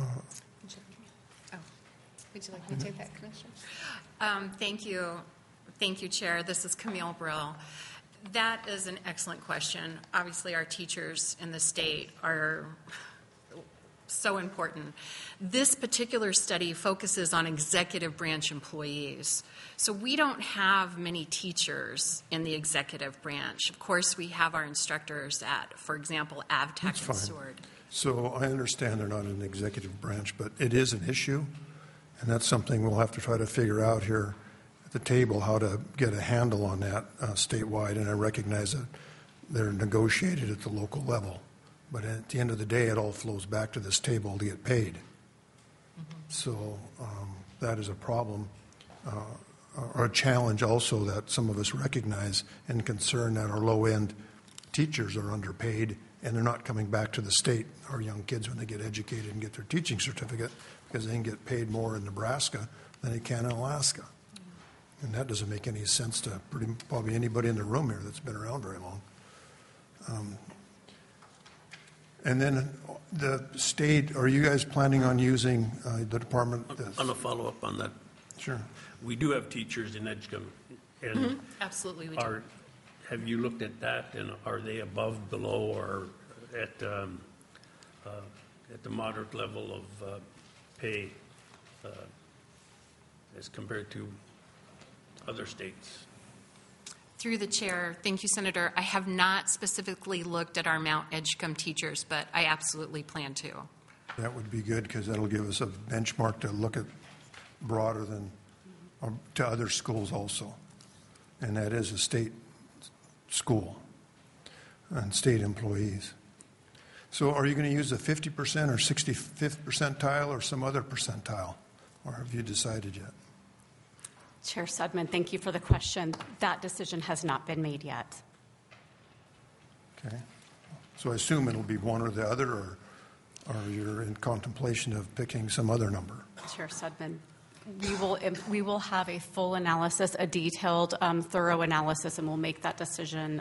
Would you like me to take that, Commissioner? Thank you. Thank you, Chair. This is Camille Brill. That is an excellent question. Obviously, our teachers in the state are so important. This particular study focuses on executive branch employees. So we don't have many teachers in the executive branch. Of course, we have our instructors at, for example, AVTech and SWORD. So I understand they're not in the executive branch, but it is an issue, and that's something we'll have to try to figure out here at the table, how to get a handle on that statewide. And I recognize that they're negotiated at the local level. But at the end of the day, it all flows back to this table to get paid. So that is a problem, or a challenge also that some of us recognize, and concern that our low-end teachers are underpaid and they're not coming back to the state, our young kids, when they get educated and get their teaching certificate, because they can get paid more in Nebraska than they can in Alaska. And that doesn't make any sense to probably anybody in the room here that's been around very long. And then the state, are you guys planning on using the department? On a follow-up on that. Sure. We do have teachers in EDGCOM. And Absolutely, we do. have you looked at that, and are they above, below, or at the moderate level of pay as compared to other states? Through the chair, thank you, Senator. I have not specifically looked at our Mount Edgecombe teachers, but I absolutely plan to. That would be good, because that'll give us a benchmark to look at broader than to other schools also. And that is a state school and state employees. So are you going to use the 50% or 65th percentile or some other percentile? Or have you decided yet? Chair Sudman, thank you for the question. That decision has not been made yet. Okay. So I assume it'll be one or the other, or you're in contemplation of picking some other number? Chair Sudman, we will have a full analysis, a detailed, thorough analysis, and we'll make that decision.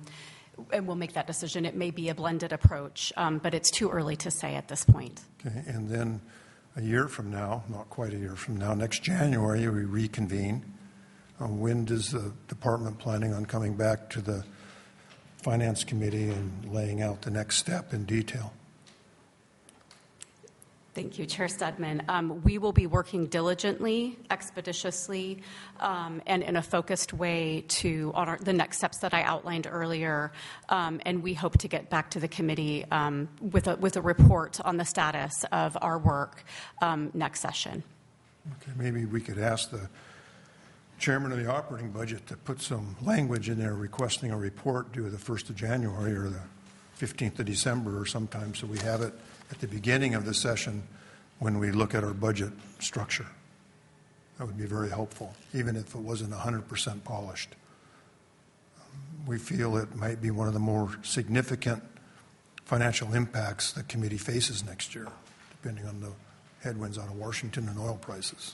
It may be a blended approach, but it's too early to say at this point. Okay. And then a year from now, not quite a year from now, next January, we reconvene. When does the department planning on coming back to the Finance Committee and laying out the next step in detail? Thank you, Chair Stedman. We will be working diligently, expeditiously, and in a focused way to honor the next steps that I outlined earlier. And we hope to get back to the committee with a report on the status of our work next session. Okay, maybe we could ask the chairman of the operating budget to put some language in there requesting a report due the 1st of January or the 15th of December or sometime, so we have it at the beginning of the session when we look at our budget structure. That would be very helpful, even if it wasn't 100% polished. We feel it might be one of the more significant financial impacts the committee faces next year, depending on the headwinds out of Washington and oil prices.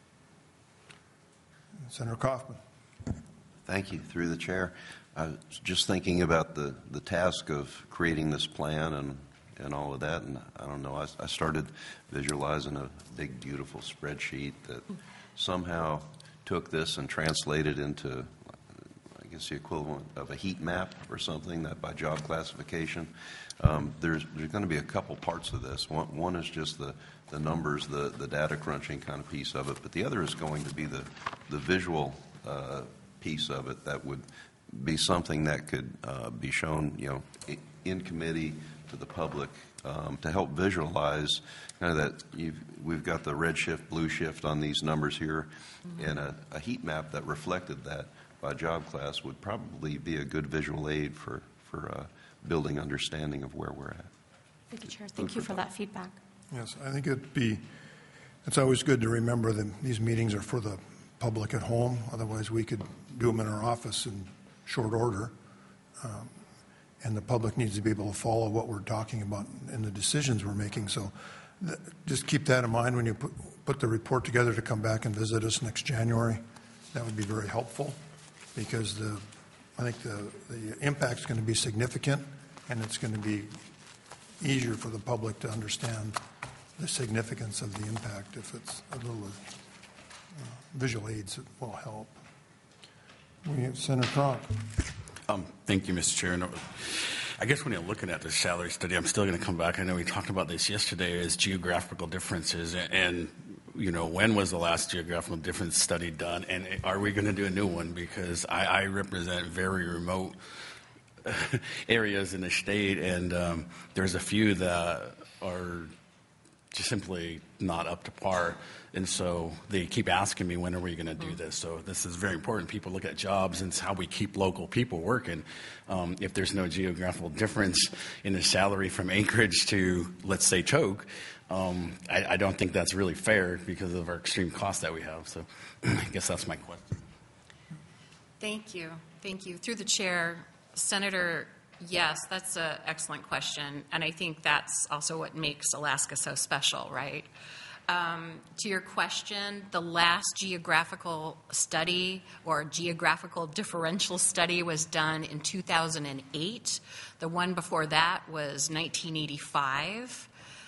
Senator Kaufman. Thank you. Through the chair, I was just thinking about the task of creating this plan and all of that, and I don't know, I started visualizing a big, beautiful spreadsheet that somehow took this and translated into, I guess, the equivalent of a heat map or something, that by job classification. There's going to be a couple parts of this. One is just the numbers, the data crunching kind of piece of it, but the other is going to be the visual piece of it that would be something that could be shown, in committee to the public to help visualize that we've got the red shift, blue shift on these numbers here, and a heat map that reflected that by job class would probably be a good visual aid for building understanding of where we're at. Thank you, Chair. Thank you for that feedback. Yes, I think it's always good to remember that these meetings are for the public at home. Otherwise, we could do them in our office in short order. And the public needs to be able to follow what we're talking about and the decisions we're making. So just keep that in mind when you put the report together to come back and visit us next January. That would be very helpful because I think the impact's going to be significant, and it's going to be easier for the public to understand the significance of the impact if it's a little visual aids that will help. We have Senator Cronk. Thank you, Mr. Chair. No, I guess when you're looking at the salary study, I'm still going to come back. I know we talked about this yesterday as geographical differences, and when was the last geographical difference study done, and are we going to do a new one? Because I represent very remote areas in the state, and there's a few that are just simply not up to par. And so they keep asking me, when are we going to do this? So this is very important. People look at jobs, and it's how we keep local people working. If there's no geographical difference in the salary from Anchorage to, let's say, Choke, I don't think that's really fair because of our extreme costs that we have. So I guess that's my question. Thank you. Thank you. Through the chair, Senator, yes, that's an excellent question. And I think that's also what makes Alaska so special, right? To your question, the last geographical study or geographical differential study was done in 2008. The one before that was 1985.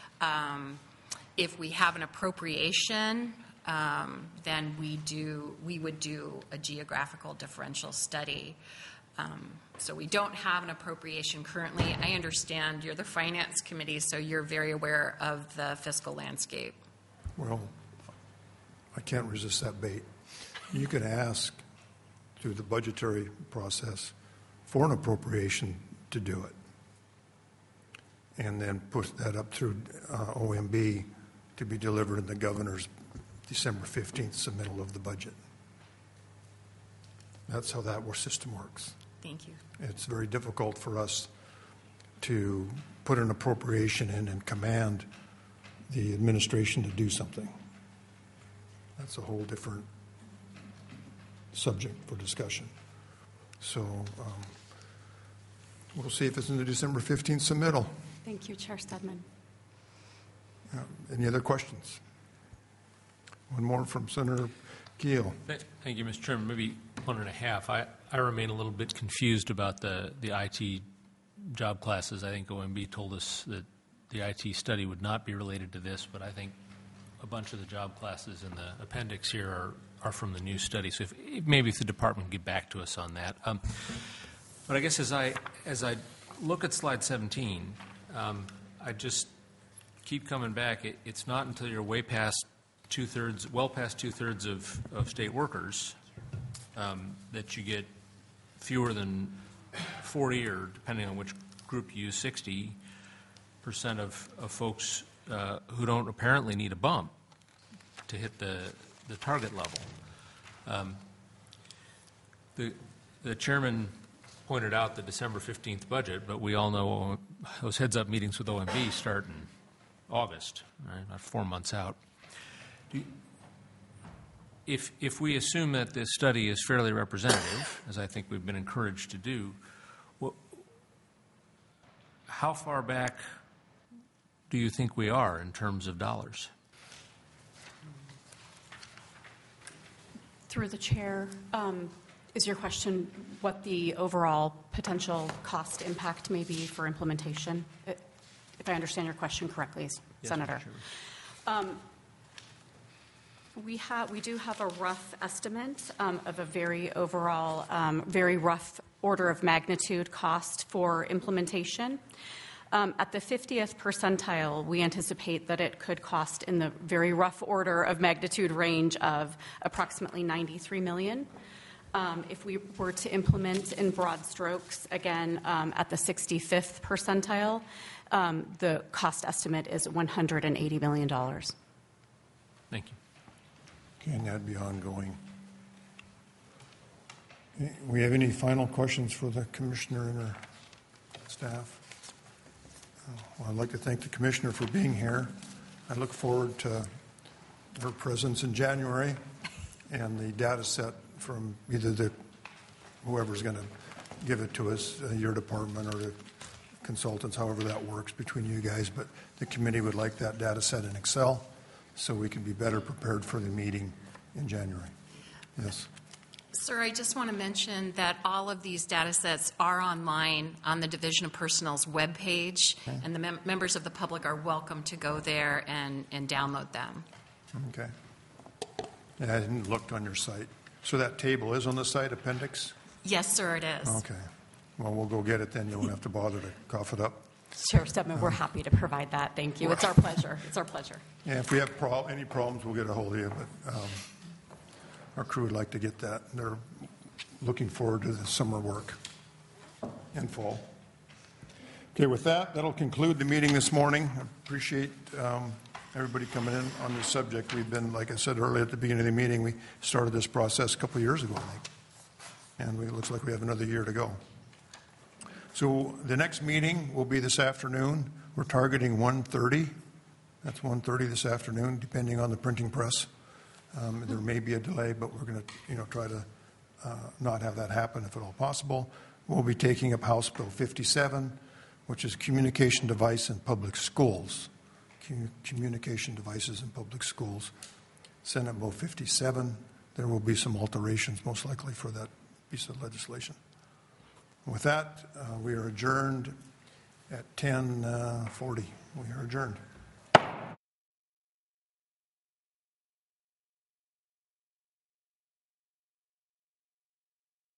If we have an appropriation, then we would do a geographical differential study. So we don't have an appropriation currently. I understand you're the Finance Committee, so you're very aware of the fiscal landscape. Well, I can't resist that bait. You can ask through the budgetary process for an appropriation to do it, and then push that up through OMB to be delivered in the governor's December 15th submittal of the budget. That's how that system works. Thank you. It's very difficult for us to put an appropriation in and command the administration to do something. That's a whole different subject for discussion. So we'll see if it's in the December 15th submittal. Thank you, Chair Stedman. Any other questions? One more from Senator Keel. Thank you, Mr. Chairman. Maybe one and a half. I remain a little bit confused about the IT job classes. I think OMB told us that the IT study would not be related to this, but I think a bunch of the job classes in the appendix here are from the new study. So maybe if the department can get back to us on that. But I guess as I look at slide 17, keep coming back. It's not until you're way past well past two-thirds of state workers that you get fewer than 40, or depending on which group you use, 60% of folks who don't apparently need a bump to hit the target level. The chairman pointed out the December 15th budget, but we all know those heads-up meetings with OMB start in August, right, about 4 months out. If we assume that this study is fairly representative, as I think we've been encouraged to do, how far back do you think we are in terms of dollars? Through the chair, is your question what the overall potential cost impact may be for implementation? If I understand your question correctly, Yes, Senator. Sure. We do have a rough estimate of a very overall, very rough order of magnitude cost for implementation. At the 50th percentile, we anticipate that it could cost in the very rough order of magnitude range of approximately $93 million. If we were to implement in broad strokes, again, at the 65th percentile, the cost estimate is $180 million. Thank you. Okay, and that'd be ongoing. Okay, we have any final questions for the commissioner and her staff? Well, I'd like to thank the commissioner for being here. I look forward to her presence in January and the data set from either whoever's going to give it to us, your department or the consultants, however that works between you guys. But the committee would like that data set in Excel so we can be better prepared for the meeting in January. Yes. Sir, I just want to mention that all of these data sets are online on the Division of Personnel's webpage, okay, and the members of the public are welcome to go there and download them. Okay. Yeah, I didn't look on your site. So that table is on the site, appendix? Yes, sir, it is. Okay. Well, we'll go get it then. You won't have to bother to cough it up. Chair Stedman, we're happy to provide that. Thank you. It's our pleasure. It's our pleasure. Yeah, if we have any problems, we'll get a hold of you. But our crew would like to get that. They're looking forward to the summer work in fall. Okay, with that, that'll conclude the meeting this morning. I appreciate everybody coming in on this subject. We've been, like I said earlier at the beginning of the meeting, we started this process a couple of years ago, I think. And it looks like we have another year to go. So the next meeting will be this afternoon. We're targeting 1:30. That's 1:30 this afternoon, depending on the printing press. There may be a delay, but we're going to try to not have that happen if at all possible. We'll be taking up House Bill 57, which is communication device in public schools. Communication devices in public schools. Senate Bill 57. There will be some alterations, most likely, for that piece of legislation. With that, we are adjourned at 10:40. We are adjourned.